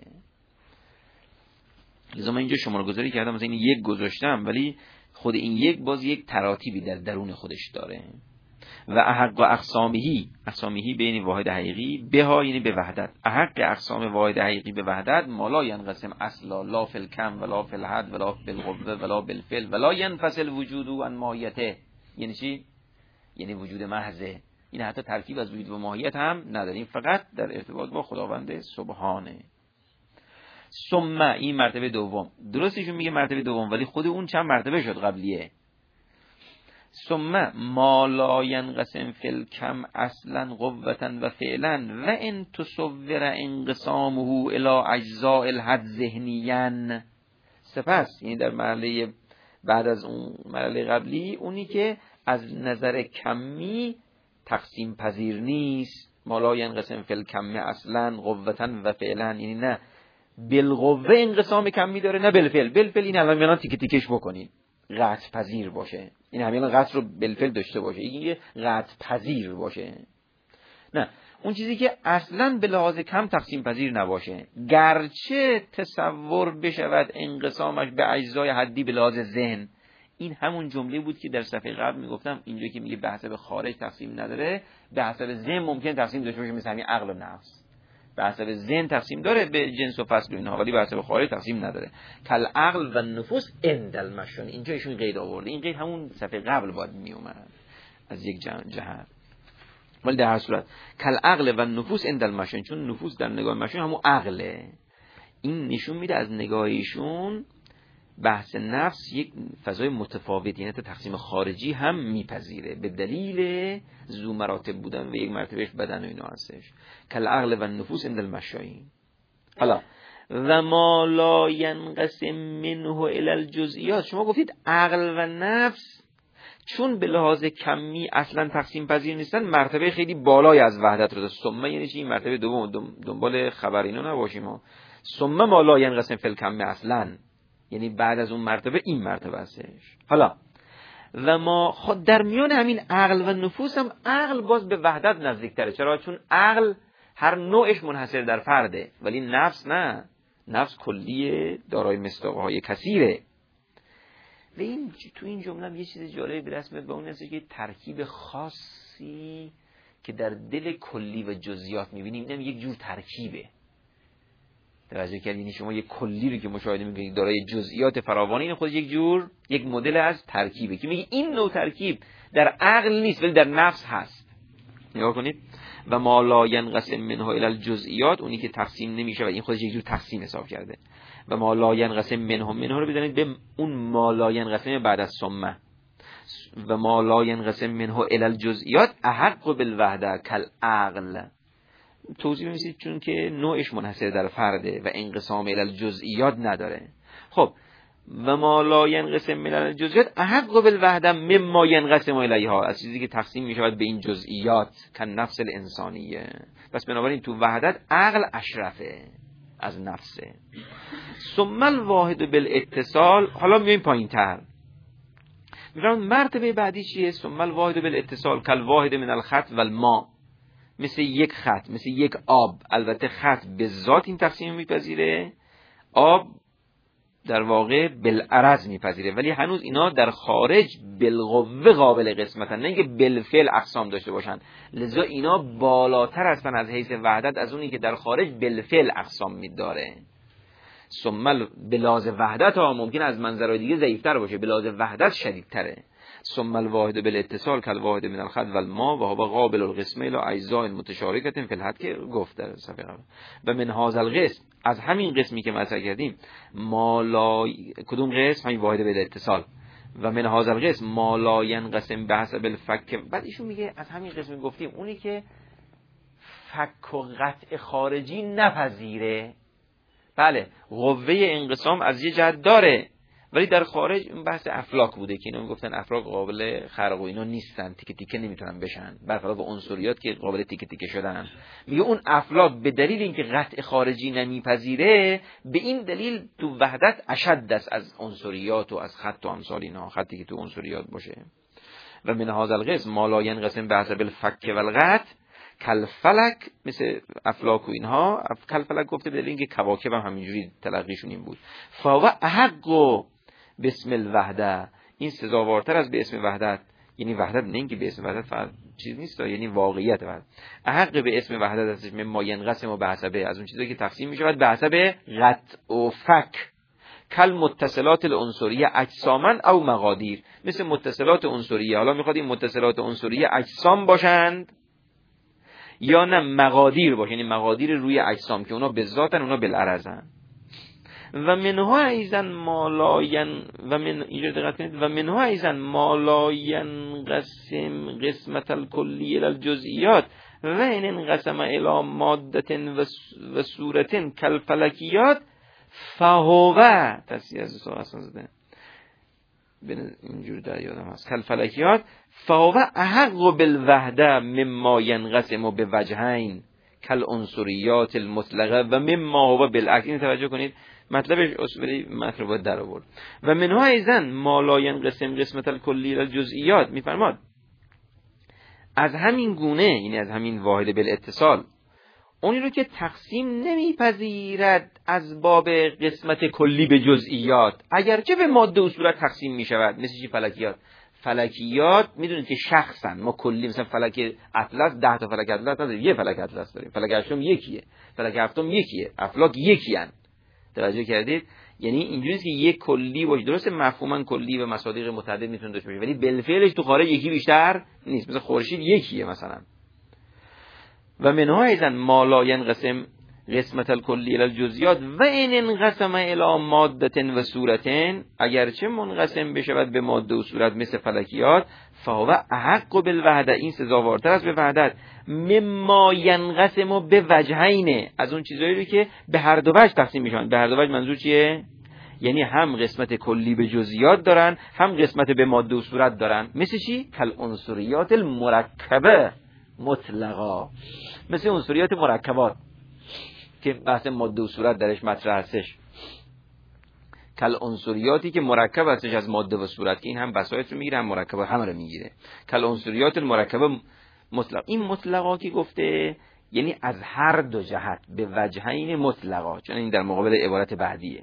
لذا من اینجا شماره گذاری کردم، مثلا این یک گذاشتم ولی خود این یک باز یک تراتیبی در درون خودش داره. و احق اقسامهی، اقسامهی بین واحد حقیقی به ها، یعنی به وحدت. احق اقسام واحد حقیقی به وحدت مالا ینقسم اصلا لا فی الکم ولا فی الحد ولا فی القوه ولا بالفعل ولا ینفصل وجود عن ماهیته. یعنی چی؟ یعنی وجود محضه. این حتی ترکیب از وجود و ماهیت هم نداریم، فقط در ارتباط با خداوند سبحانه. ثم، این مرتبه دوم، درستشون میگه مرتبه دوم ولی خود اون چند مرتبه شد قبلیه. ثم ما لا ینقسم فی الکم اصلا قوتا و فعلا و ان تصور انقسامه الی اجزاء الحد ذهنیا. سپس یعنی در مرحله بعد از اون مرحله قبلی اونی که از نظر کمی تقسیم پذیر نیست، ما لا ینقسم فی الکم اصلا قوتا و فعلا، یعنی نه بالقوه انقسام کمی داره نه بالفعل. بالفعل این الان میان تیکه تیکش بکنید قطع پذیر باشه، این همین قطع رو بالفعل داشته باشه، این قطع پذیر باشه. نه، اون چیزی که اصلا به لحاظ کم تقسیم پذیر نباشه، گرچه تصور بشود انقسامش به اجزای حدی به لحاظ ذهن. این همون جمله بود که در صفحه قبل میگفتم، اینجا که میگه به حسب خارج تقسیم نداره، به حسب ذهن ممکن تقسیم داشته باشه، مثل همین عقل و نفس. به حسب ذهن تقسیم داره به جنس و فصل و اینها، ولی به حسب خارج تقسیم نداره. کل عقل و نفوس عند المشان، اینجا ایشون قید آورده. این قید همون صفحه قبل باید می اومد از یک جهت، ولی در هر صورت کل عقل و نفوس عند المشان، چون نفوس در نگاه مشان همون عقله. این نشون میده از نگاهیشون بحث نفس یک فضای متفاوت، یعنی تقسیم خارجی هم میپذیره به دلیل ذو مراتب بودن و یک مرتبهش بدن و اینا هستش. کل عقل و نفوس عند المشایین. حالا و ما لا ینقسم منه الی الجزئیات، شما گفتید عقل و نفس چون به لحاظ کمی اصلا تقسیم پذیر نیستن، مرتبه خیلی بالای از وحدت رو داره. ثم یعنی چی؟ این مرتبه دوم، دنبال خبر اینا نباشیم ها. ثم ما لا ینقسم فی الکم اصلا، یعنی بعد از اون مرتبه این مرتبه هستش. حالا و ما خود در میان همین عقل و نفوس هم عقل باز به وحدت نزدیکتره. چرا؟ چون عقل هر نوعش منحصر در فرده، ولی نفس نه، نفس کلیه دارای مصداق‌های کثیره. و این تو این جمله یه چیز جالب به رسمه به اون هست که ترکیب خاصی که در دل کلی و جزئیات می‌بینیم، اینم یک جور ترکیبه. توجه کردین؟ یعنی شما یک کلی رو که مشاهده می‌کنید دارای جزئیات فراوانی، این خودش یک جور یک مدل از ترکیبه که میگه این نوع ترکیب در عقل نیست ولی در نفس هست. نگاه کنید و ما لا ینقسم منه الی الجزئیات، اونی که تقسیم نمیشه و این خودش یک جور تقسیم حساب کرده. و ما لا ینقسم منه منه رو بدونید به اون ما لا ینقسم بعد از ثم. و ما لا ینقسم منه الی الجزئیات احق بالوحده کالعقل. توضیح می‌دید چون که نوعش منحصر در فرده و انقسام الی الجزئیات نداره. خب و ما لا ینقسم من الجزئیات احق بالوحده مما ینقسم الیها، از چیزی که تقسیم می‌شود به این جزئیات کن نفس الانسانیه. پس بنابراین تو وحدت عقل اشرفه از نفسه. ثم الواحد بالاتصال، حالا میایم پایین‌تر. میگم مرتبه بعدی چیه؟ ثم الواحد بالاتصال کل واحد من الخط و الماء، مثل یک خط، مثل یک آب. البته خط به ذات این تقسیم میپذیره، آب در واقع بالعرض میپذیره، ولی هنوز اینا در خارج بالقوه قابل قسمتن، نه اینکه بالفعل اقسام داشته باشن. لذا اینا بالاتر هستن از حیث وحدت از اونی که در خارج بالفعل اقسام میداره. ثم بلاز وحدت ها ممکن از منظرهای دیگه ضعیفتر باشه، بلاز وحدت شدیدتره. ثم الواحد بالاتصال کالواحد من الخط و الماء و هو قابل القسم الى اجزاء متشارکه فی الحد که گفت در صفحه قبل. و من هذا القسم، از همین قسمی که مطرح کردیم، ما لا، کدوم قسم؟ همین واحد بالاتصال. و من هذا القسم ما لا ینقسم بحسب الفک. بعد ایشون میگه از همین قسمی گفتیم اونی که فک و قطع خارجی نپذیره. بله قوه انقسام از یه جهت داره، ولی در خارج اون بحث افلاک بوده که اینا میگفتن افلاک قابل خرق و اینا نیستن، تیکه تیکه نمیتونن بشن، برخلاف عنصریات که قابل تیکه تیکه شدن. میگه اون افلاک به دلیل اینکه قطع خارجی نمیپذیره، به این دلیل تو وحدت اشد است از عنصریات و از خط و امثال اینا، خطی که تو عنصریات باشه. و من هذا القسم ما لا ینقسم بحسب الفک و القطع کل فلک، مثل افلاک و اینها. کل فلک گفته به دلیل اینکه کواکب هم همینجوری تلقیشون این بود. فهو احق بسم الوحده، این سزاوارتر از به اسم وحدت. یعنی وحدت نه اینکه به اسم وحدت فقط چیز نیست، یعنی واقعیت وحدت. احق به اسم وحدت هستش مما ینقسم و به حسبه، از اون چیزایی که تقسیم میشه به حسب قطع و فک. کل متصلات العنصریه اجساما او مقادیر، مثل متصلات عنصریه. حالا میخواد این متصلات عنصریه اجسام باشند یا نه مقادیر باشه، یعنی مقادیر روی اجسام که اونا به ذاتن، اونا بالعرضن. و منها ایزن مالاین و من اینجا دقت کنید، و منها ایزن مالاین قسم قسمت الکلی الی الجزئیات و این انقسم الی مادت و صورت کالفلکیات فهو تصحیح از سوال اصلا زده اینجور در یادم هست کالفلکیات فهو احق بالوحده مما ینقسم بوجهین کالعنصریات المطلقه و مما هو بالعکس. این توجه کنید مطلبش اصولی مطلب باید در آورد. و منها ایزن ما لا ینقسم قسمت الکلی الی الجزئیات، میفرماد از همین گونه، یعنی از همین واحد بالاتصال، اونی رو که تقسیم نمیپذیرد از باب قسمت کلی به جزئیات، اگرچه به ماده و صورت تقسیم میشود، مثل چی؟ فلکیات. فلکیات میدونید که شخصن، ما کلی مثلا فلک اطلس ده تا فلک اطلس نداریم، یه فلک اطلس داریم، فلک هشتم یکیه، فلک هفتم یکیه، افلاک یکیان. توجه کردید؟ یعنی اینجوریه که یک کلی باشه، درسته مفهوما کلی و مصادیق متعدد میتونه داشته باشه ولی بالفعلش تو خارج یکی بیشتر نیست. مثلا خورشید یکیه مثلا. و منها ایضا ما لا ینقسم قسمت الکلی الی الجزئیات و ان انقسم الی ماده و صورت، اگرچه منقسم بشود به ماده و صورت مثل فلکیات، فهو احق بالوحدت، این سزاوارتر است به وحدت، مما ینقسم به وجهین، از اون چیزایی رو که به هر دو وجه تقسیم میشن. به هر دو وجه منظور چیه؟ یعنی هم قسمت کلی به جزئیات دارن، هم قسمت به ماده و صورت دارن. مثل چی؟ کل عنصریات المرکبه مطلقا، مثل عنصریات مرکبات که بحث ماده و صورت درش مطرح هستش. کل عنصریاتی که مرکب هستش از ماده و صورت، که این هم بسایط رو میگیره هم مرکب همه رو میگیره. کل عنصریات المرکبه مطلق، این مطلقا که گفته یعنی از هر دو جهت به وجهین مطلقا، چون این در مقابل عبارت بعدیه.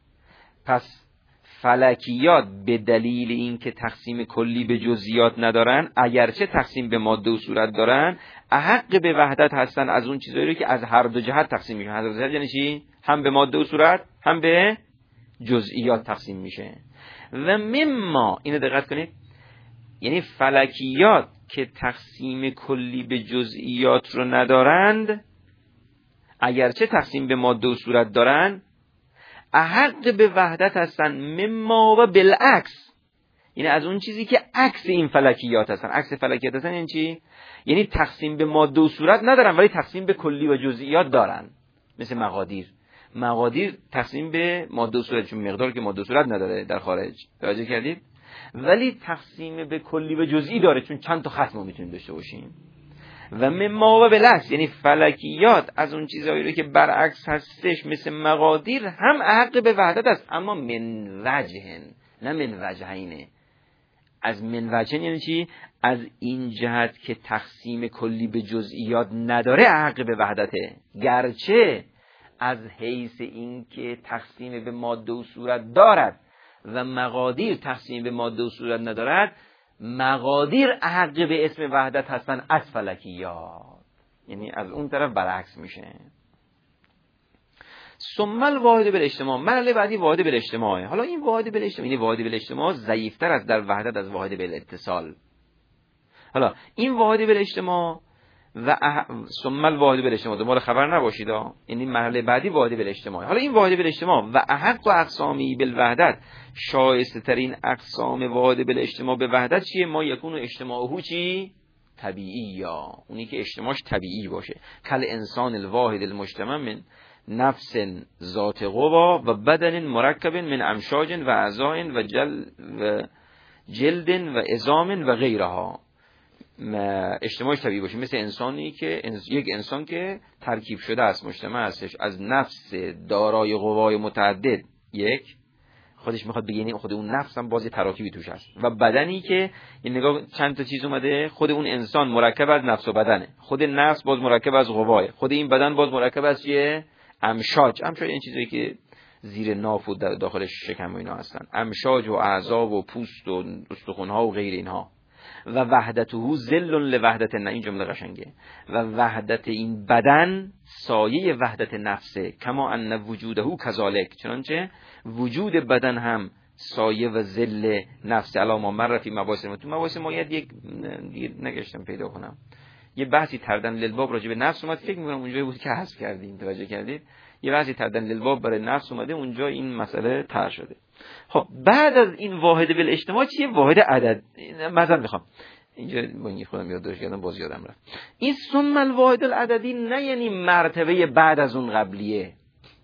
پس فلکیات به دلیل این که تقسیم کلی به جزئیات ندارن، اگرچه تقسیم به ماده و صورت دارن، احق به وحدت هستن از اون چیزایی رو که از هر دو جهت تقسیم میشن. هر دو جهت یعنی چی؟ هم به ماده و صورت هم به جزئیات تقسیم میشه. و مما، اینو دقت کنید، یعنی فلکیات که تقسیم کلی به جزئیات رو ندارند، اگرچه تقسیم به ماده و صورت دارن، احق به وحدت هستن مما و بالعکس، یعنی از اون چیزی که عکس این فلکیات هستن. عکس فلکیات هستن یعنی چی؟ یعنی تقسیم به ماده و صورت ندارن ولی تقسیم به کلی و جزئیات دارن. مثل مقادیر، مقادیر تقسیم به ماده و صورت، چون مقدار که ماده و صورت نداره در خارج، توجه کردید؟ ولی تقسیم به کلی و جزئی داره، چون چند تا خط ما میتونیم داشته باشیم. و مما و بالعکس، یعنی فلکیات از اون چیزایی رو که برعکس هستش مثل مقادیر هم حق به وحدت است، اما من وجهن، نه من وجهینه. از من وجهن یعنی چی؟ از این جهت که تقسیم کلی به جزئیات نداره حق به وحدته، گرچه از حیث این که تقسیم به ماده و صورت دارد و مقادیر تقسیم به ماده و صورت ندارد، مقادیر احق به اسم وحدت هستن از فلکیات، یعنی از اون طرف برعکس میشه. ثم الواحد بالاجتماع، مرحله بعدی واحد بالاجتماع. حالا این واحد بالاجتماع، یعنی واحد بالاجتماع ضعیف‌تر از در وحدت از واحد بالاتصال. حالا این واحد بالاجتماع و اح... ثم الواحد بالاجتماع، دنبال خبر نباشید ها، یعنی مرحله بعدی واحد بالاجتماع. حالا این واحد بالاجتماع و احق و اقسامی بالوحدت، شایسته ترین اقسام واحد بالاجتماع به وحدت چیه؟ ما یکون اجتماعه چی؟ طبیعی، یا اونی که اجتماعش طبیعی باشه. کل انسان الواحد المجتمع من نفس ذات قوا و بدن مرکب من امشاج و اعضاء و جل و جلد و عظام و غیرها. اجتماعش طبیعی باشه، مثل انسانی که یک انسان که ترکیب شده است، مجتمع هستش از نفس دارای قوای متعدد، یک خودش میخواد بگه خود اون نفس هم باز تراکیبی توش هست، و بدنی که این نگاه چند تا چیز اومده، خود اون انسان مرکب از نفس و بدنه، خود نفس باز مرکب از قوای، خود این بدن باز مرکب از چیه؟ امشاج. امشاج این چیزایی که زیر ناف و داخل شکم و اینا هستن، امشاج و اعضا و پوست و استخوان‌ها و غیر اینها. و وحدته ظل لوحدت، نه این جمله قشنگه، و وحدت این بدن سایه وحدت نفسه، کما ان وجوده کذالک، چنانچه وجود بدن هم سایه و ظل نفس. علاما مر فی مباحث ما، تو مباحث مایت یک دیر نگشتم پیدا کنم، یه بحثی تردن للباب راجع به نفس اومد، فکر می‌کنم اونجایی بود که حذف کردیم، توجه کردید؟ یه بحثی تردن للباب برای نفس اومده، اونجا این مسئله طرح شده. خب بعد از این واحد بالاجتماع چیه؟ واحد عدد. مثلا میخوام اینجا من خودم یادداشت کردم باز یادم رفت. این ثم الواحد العددی نه یعنی مرتبه بعد از اون قبلیه،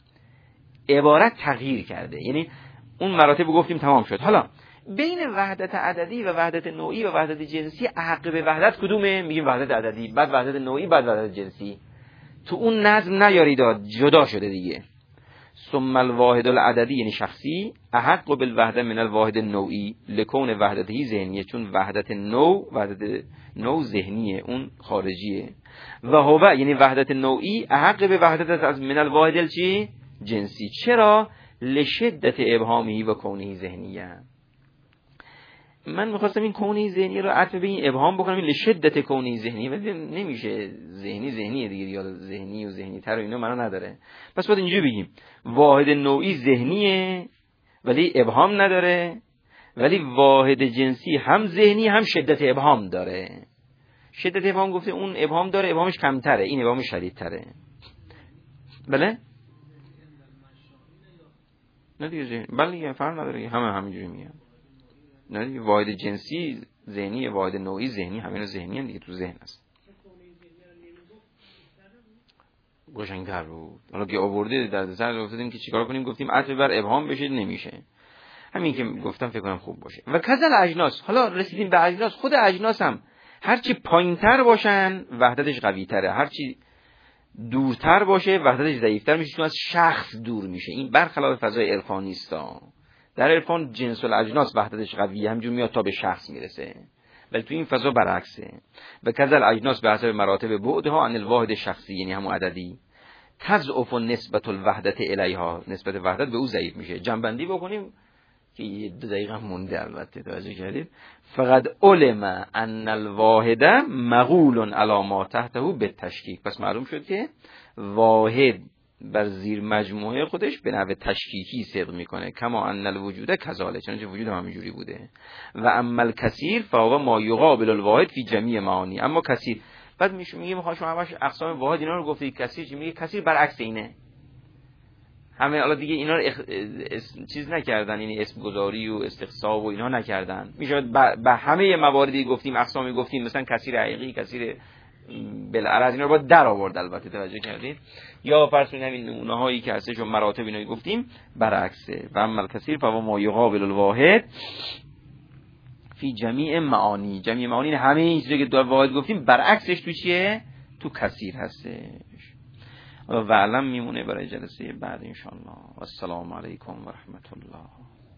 عبارت تغییر کرده، یعنی اون مراتب گفتیم تمام شد. حالا بین وحدت عددی و وحدت نوعی و وحدت جنسی حق به وحدت کدومه؟ میگیم وحدت عددی، بعد وحدت نوعی، بعد وحدت جنسی. تو اون نظم نیاری داد، جدا شده دیگه. ثم الواحد العددی یعنی شخصی، احق بالوحدت من الواحد النوعی لکون وحدتی ذهنیه، چون وحدت نوع وحدت نوع ذهنیه، اون خارجیه. و هو یعنی وحدت نوعی احق به وحدت از من الواحد چی؟ جنسی. چرا؟ لشدت ابهامی و کونه ذهنیه. من میخواستم این کونی ذهنی رو عطف به این ابهام بکنم، این لشدت کونی ذهنی، ولی نمیشه. ذهنی ذهنیه دیگه، یا ذهنی و ذهنی تر و اینا معنا نداره. پس باید اینجوری بگیم واحد نوعی ذهنیه ولی ابهام نداره، ولی واحد جنسی هم ذهنی هم شدت ابهام داره. شدت ابهام گفته اون ابهام داره، ابهامش کمتره، این ابهامش شدیدتره. بله؟ نه دیگه ذهن. بله دیگه فرق نداره، همه همینجوری میگن. نه دیگه واحد جنسی ذهنی، واحد نوعی ذهنی، همین ذهنی هم دیگه تو ذهن است. قشنگ‌تر بود. حالا که آورده در سر افتادیم که چیکار کنیم، گفتیم عطف بر ابهام بشه، نمیشه. همین که گفتم فکر کنم خوب باشه. و کذل اجناس، حالا رسیدیم به اجناس. خود اجناس هم هرچی پایین‌تر باشن وحدتش قوی‌تره، هرچی دورتر باشه وحدتش ضعیف‌تر میشه، چون از شخص دور میشه. این برخلاف فضای عرفانی است. در عرفان جنس الاجناس وحدتش قویه، همجور میاد تا به شخص میرسه، ولی تو این فضا برعکسه. و کذل اجناس به حسب مراتب بعدها عن الواحد شخصی، یعنی همون عددی، تضعف نسبت الوحدت الیها، نسبت وحدت به او ضعیف میشه. جنبندی بکنیم که یه دو دقیقه مونده، البته توجه کردید. فقط علم ان الواحد مغول علی ما تحته بالتشکیک، پس معلوم شد که واحد بر زیر مجموعه خودش به نحو تشکیکی صدق میکنه. کما ان الوجود کذالک، چنانچه وجود هم همینجوری بوده. و اما الکثیر فهو ما یقابل الواحد فی جمیع معانی. اما کثیر، بعد میشه میگه میخوام شما همش اقسام واحد اینا رو گفتید، کثیر چی میگه؟ کثیر برعکس اینه. همه حالا دیگه اینا رو اخ... چیز نکردن، یعنی اسم گذاری و استقصا و اینا نکردن. میشه به همه مواردی گفتیم، اقسامی گفتیم، مثلا کثیر حقیقی، کثیر بالعرض، اینا رو باید در آورد. البته توجه کردید؟ یا فرض کنید همین نمونه هایی که هستش و مراتب اینا گفتیم برعکسه. و اما الکثیر فهو ما یقابل الواحد فی جمیع معانی. جمیع معانی همه این چیزی که در واحد گفتیم برعکسش تو چیه؟ تو کثیر هستش. و علم میمونه برای جلسه بعد ان شاء الله. و السلام علیکم و رحمت الله.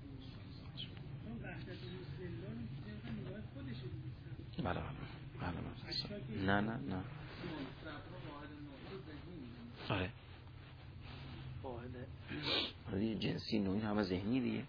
بله بله. نه نه نه. آره. واحد جنسی نوعی همه ذهنی دیگه.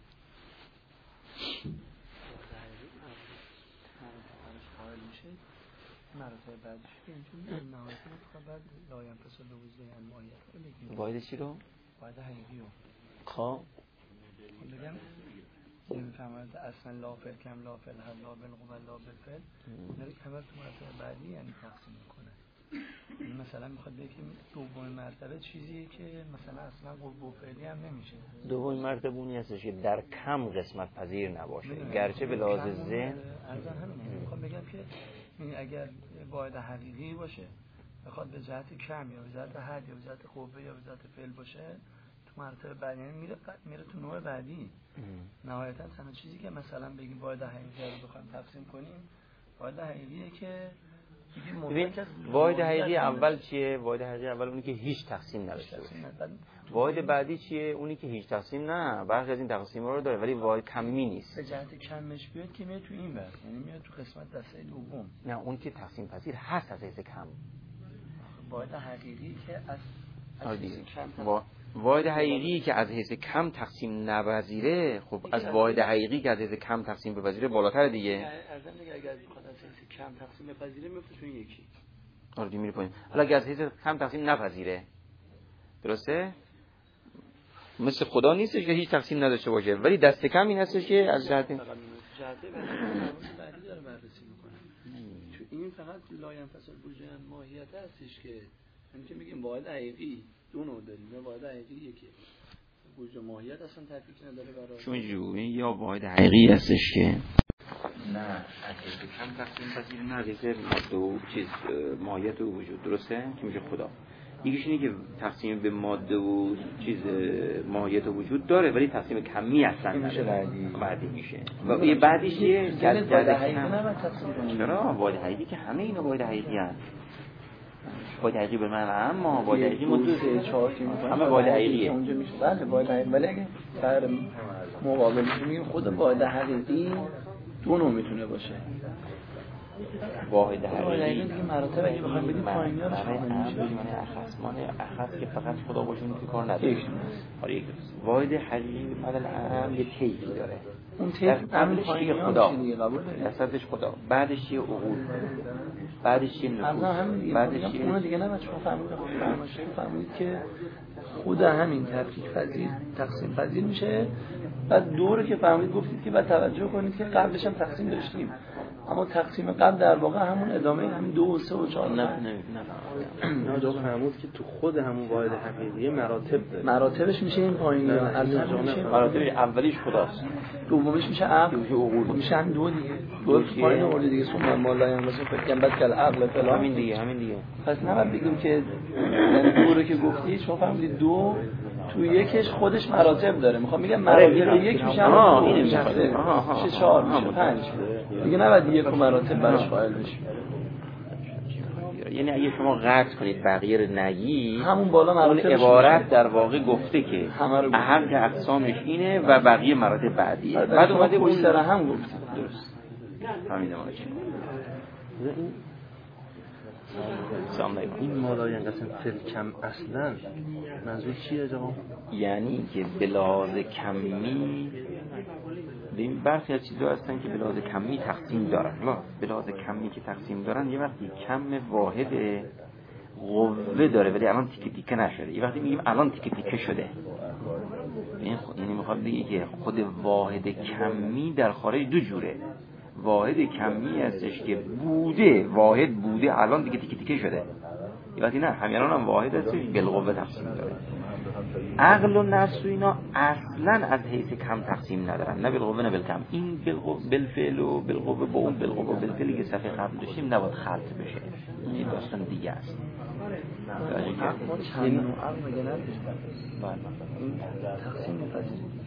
مراتب بعدش که اینجوری نهایتاً خبر لایم فصل دوزده انمایت رو بگیم. واحد چی رو؟ واحد حقیقی رو. خب بگم نمی‌فهمد اصلا لافل کم لافل هر لابل قبل لابل فل داره خبر تو مرتبه بعدی یعنی تقسیم میکنه. مثلا میخواد بگه دومین مرتبه چیزیه که مثلا اصلا قبل و فعلی هم نمیشه. دومین مرتبه اونی هستش که در کم قسمت پذیر نباشه، گرچه به لحاظ ذهن. ارزان همینه. میخوام بگم که این اگر واحد حقیقی باشه بخواد به جهت کم یا به جهت حد یا به جهت قوه یا به جهت فعل باشه، تو مرتبه بعدی میره میره تو نوع بعدی. نهایتا تنها چیزی که مثلا بگیم واحد حقیقی رو بخوایم تقسیم کنیم، واحد حقیقیه که ببین واحد حقیقی اول چیه؟ واحد حقیقی اول اونی که هیچ تقسیم نداشته باشه. واحد بعدی چیه؟ اونی که هیچ تقسیم نه، برخی از این تقسیم‌ها رو داره ولی واحد کمی نیست. به جهت کمش بیاد که میاد تو این بر، یعنی میاد تو قسمت دسته دوم. نه اون که تقسیم پذیر هست از حیث کم. واحد حقیقی که از از حیث کم وا... واحد حقیقی که از حیث کم تقسیم نپذیره، خب از واحد حقیقی که از حیث کم تقسیم بپذیره بالاتر دیگه. ارزم دیگه اگر بخواد از حیث کم تقسیم بپذیره میفته تو این یکی. آره دیگه میره پایین. حالا اگه از حیث کم تقسیم نپذیره، درسته؟ مثل خدا نیستش که هیچ تقسیم نداشته باشه، ولی دست کم این هستش که از جهت جهت بعدی داره بررسی میکنه. تو این فقط لایم فصل بوجه ماهیت هستش که همین که میگیم واحد حقیقی دو نوع داریم، یا واحد حقیقی یکی بوجه ماهیت اصلا تفکیک نداره برای چون جوی یا واحد حقیقی هستش که نه از حیث کم تقسیم پذیر، نه از حیث ماده و چیز ماهیت و وجود، درسته؟ که میشه خدا. یکیش اینه که تقسیم به ماده و چیز ماهیت و وجود داره ولی تقسیم کمی اصلا میشه بعدی بعدی میشه. و یه بعدیش چیه؟ واحد حقیقی نه تقسیم کنیم. چرا واحد حقیقی که همه اینا واحد حقیقی هست. واحد حقیقی به من اما واحد حقیقی مدو سه چهار تیم همه واحد حقیقیه. اونجا میشه بله واحد حقیقی، ولی اگه در مقابل میگیم خود واحد حقیقی دو نوع میتونه باشه. واحد حقیقی دیگه مراتب اگه بخوایم بدیم پایینی ها رو برای شامل میشه. معنی اخص معنی اخص که فقط خدا باشه اون که کار نداره. آره یک واحد حقیقی بعد الان یه کیفی داره. اون تیپ همین پایینی خدا اصلش خدا، بعدش یه عقول، بعدش یه نفوس، بعدش یه اون دیگه نه بچه‌ها فهمیدن فرمایشی فهمید که خود همین تفکیک پذیر تقسیم پذیر میشه. بعد دوره که فهمید گفتید که بعد توجه کنید که قبلش هم تقسیم داشتیم، اما تقسیم قبل در واقع همون ادامه همین دو و سه و چهار. نه نه نه جا فرمود که تو خود همون واحد حقیقی مراتب داره. مراتبش میشه این پایینی ها، اصلا میشه مراتب اولیش خداست، دومیش میشه عقل، میشه همین دو دیگه. دو پایین اول دیگه سوم مالای هم واسه فکر کنم بعد کل عقل فلان همین دیگه همین دیگه. پس نباید بگیم که یعنی دو رو که گفتید شما فهمیدید دو تو یکش خودش مراتب داره. میخوام بگم مراتب یک میشه آها این میشه میشه چهار میشه پنج دیگه. نباید یک و مراتب براش قائل بشیم. یعنی اگه شما قطع کنید بقیه رو نگی، همون بالا مراتب عبارت در واقع گفته که اهم که اقسامش اینه و بقیه مراتب بعدیه. بعد اومده اون سر هم گفت درست همین ماشه. این مالای انقسم فل کم اصلا منظور چیه جناب؟ یعنی که به لحاظ کمی ببین برخی از چیزا هستن که به لحاظ کمی تقسیم دارن. لا به لحاظ کمی که تقسیم دارن یه وقتی کم واحد قوه داره ولی الان تیکه تیکه نشده. یه وقتی میگیم الان تیکه تیکه شده، یعنی میخواد بگه که خود واحد کمی در خارج دو جوره. واحد کمی هستش که بوده، واحد بوده الان دیگه تیکه تیکه شده. یه وقتی نه همیان هم واحد هستش بالقوه تقسیم داره. عقل و نفس و اینا اصلا از حیث کم تقسیم ندارن، نه بالقوه نه بالکم. این بالفعل و بالقوه با اون بالقوه و بالفعلی که صفحه قبل داشتیم نباید خلط بشه. این داستان دیگه است. یعنی عقل میگه نه تقسیم می‌پذیره.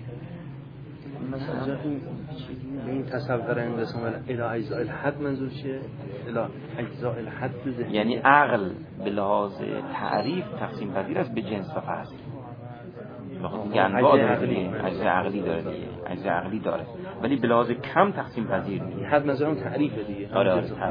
مثلا این به این تصور انقسام الی اجزاء الحد منظور چیه؟ الی اجزاء الحد ذهنی، یعنی عقل به لحاظ تعریف تقسیم پذیر است به جنس و فصل. بخاطر انواع داره، اجزای عقلی داره دیگه، اجزای عقلی داره ولی به لحاظ کم تقسیم پذیر نیست. حد منظورم تعریفه دیگه. آره آره تعریف.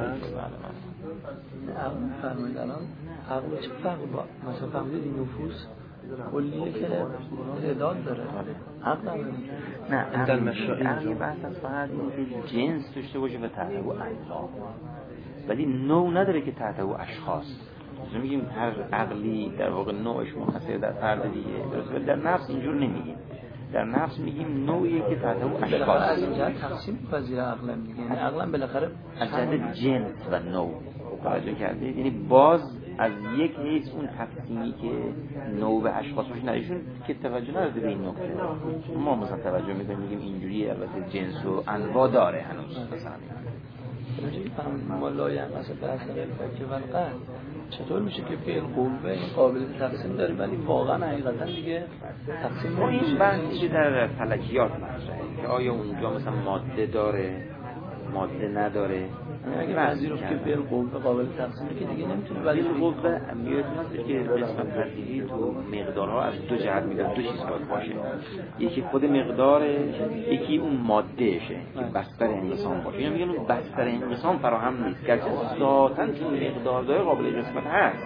عقل فرمایید الان عقل چه فرقی با مثلا فهمیدید این نفوس کلیه که تعداد داره. عقل نه عقل عقل بحث از فقط اینکه جنس داشته باشه و تحت او اجزا، ولی نوع نداره که تحت او اشخاص. مثلا میگیم هر عقلی در واقع نوعش منحصر در فرد دیگه، درسته؟ ولی در نفس اینجور نمیگیم. در نفس میگیم نوعی که تحت او اشخاص. از اینجا تقسیم پذیر عقل میگه، یعنی عقل بالاخره از جهت جنس و نوع توجه کردید. یعنی باز از یک حیث اون تقسیمی که نوع به اشخاص باشه نداشون که توجه نداره به این نکته. ما مثلا توجه میکنیم میگیم اینجوری، البته جنس و انواع داره هنوز. مثلا اینجوری فهم مالای هم مثلا بحث الفکر و القلب چطور میشه که فعل قوه این قابلیت تقسیم داره ولی واقعا حقیقتا دیگه تقسیم نمیشه. این بحثی در فلکیات مطرحه که آیا اونجا مثلا ماده داره ماده نداره. اگه پذیرفت که فعل قوه قابل تقسیمه که دیگه نمیتونه، ولی قوه میاد که نسبت پذیری تو مقدارها از دو جهت میاد، دو چیز باید باشه. یکی خود مقداره، یکی اون مادهشه که بستر انقسام باشه. اینا میگن اون بستر انقسام فراهم نیست، گرچه ذاتاً چون مقدار داره قابل قسمت هست،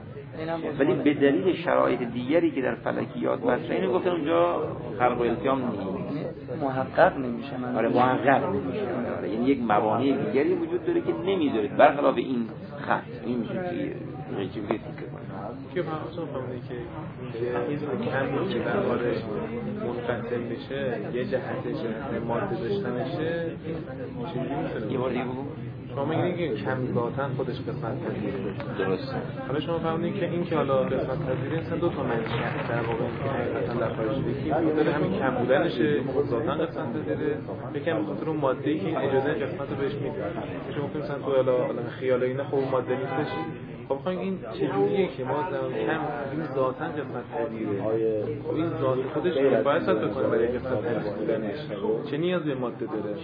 ولی به دلیل شرایط دیگری که در فلکیات مطرحه اینو گفتن اونجا خلق و التیام نیست، محقق نمیشه. من آره محقق نمیشه. آره یعنی یک موانع دیگری وجود داره که نمیذاره برخلاف این خط این میشه که چیزی که که مخصوصا فهمیده که اینکه کمی که در حال منفصل بشه یه جهتش جهت ماده داشتنشه چیزی میتونه یه بار دیگه بگو. شما میگید که کم ذاتاً خودش قسمت پذیره. درسته. حالا شما فهمیدین که این که حالا قسمت پذیره اصلا دو تا منشأ در واقع که حقیقتا در خارج یکی بخاطر همین کم بودنشه خود ذاتاً قسمت پذیره، یکم بخاطر اون ماده‌ای که این اجازه قسمت رو بهش میده. شما ممکن مثلا تو حالا خیال اینا خب ماده نیستش. خب بخواید این چجوریه که ما کم این ذاتاً قسمت پذیره؟ خب این ذات خودش باید ثابت بکنه برای قسمت پذیر بودنش. چه نیازی به ماده داره؟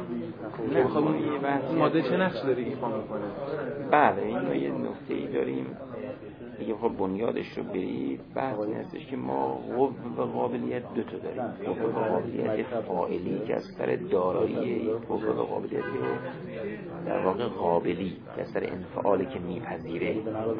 نه خب این ماده چه نقش داره ایفا میکنه؟ بله این یه نکته‌ای داریم دیگه خب بنیادش رو برید، بحث این هستش که ما قوه و قابلیت دو تا داریم. قوه و قابلیت فاعلی که از سر دارایی، قوه و قابلیت در واقع قابلی که از سر انفعالی که میپذیره.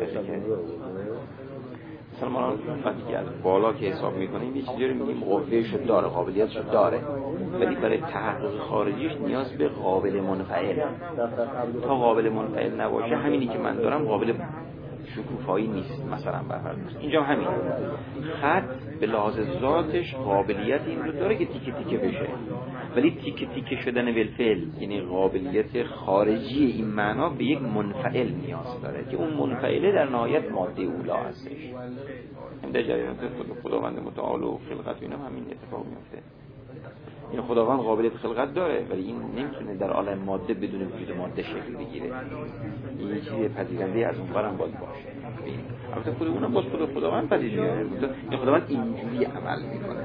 مثلا ما وقتی که از بالا که حساب میکنیم یه چیزی رو میگیم قوهش داره، قابلیتش داره، ولی برای تحقق خارجیش نیاز به قابل منفعل. تا قابل منفعل نباشه همینی که من دارم قابل شکوفایی نیست. مثلا برفرض اینجا همین خط به لحاظ ذاتش قابلیت این رو داره که تیکه تیکه بشه، ولی تیکه تیکه شدن بالفعل یعنی قابلیت خارجی این معنا به یک منفعل نیاز داره که اون منفعله در نهایت ماده اولا هستش. این در جریانات خداوند متعال و خلقت اینا همین اتفاق میفته. این خداوند قابلیت خلقت داره ولی این نمیتونه در عالم ماده بدون وجود ماده شکل بگیره. این یه چیز پذیرنده از اون برم باید باشه. البته خود اونم باز خود خداوند پذیرنده. این خداوند اینجوری عمل میکنه.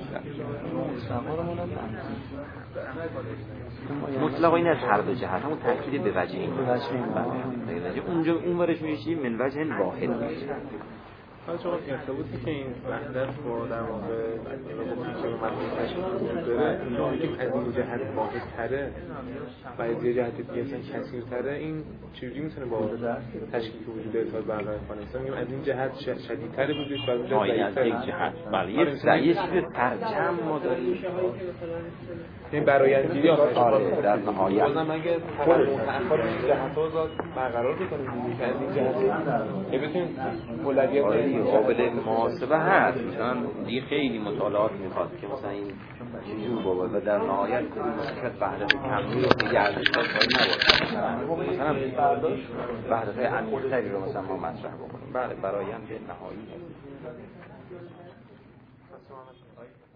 مطلق این از هر دو جهت همون تأکید به وجه این وجه اونجا اون ورش میشه من وجه واحد میشه. حالا چون ارتباطی که این وحدت با در واقع که مفهوم تشکیل وجود داره، اینجا که از این جهت واحد تره و از یه جهت دیگه اصلا کثیر تره، این چجوری میتونه با تشکیل که وجود ارتباط برقرار کنه؟ مثلا میگم از این جهت شدیدتر بودش و اونجا ضعیف‌تر. یک جهت بله یه ضعیف چیز ترجم ما داریم. این برآیندگیری آخرش در نهایت بازم اگه تأخر این جهت‌ها رو برقرار بکنیم که از این جهت که بتونیم اولویت قابل محاسبه هست. مثلا دیگه خیلی مطالعات میخواد که مثلا این چجور بابا و در نهایت کنیم مثلا وحدت کمی رو دیگه ارزش داشته نباشه. مثلا وحدت عمیق‌تری رو مثلا ما مطرح بکنیم. بله برآیند نهایی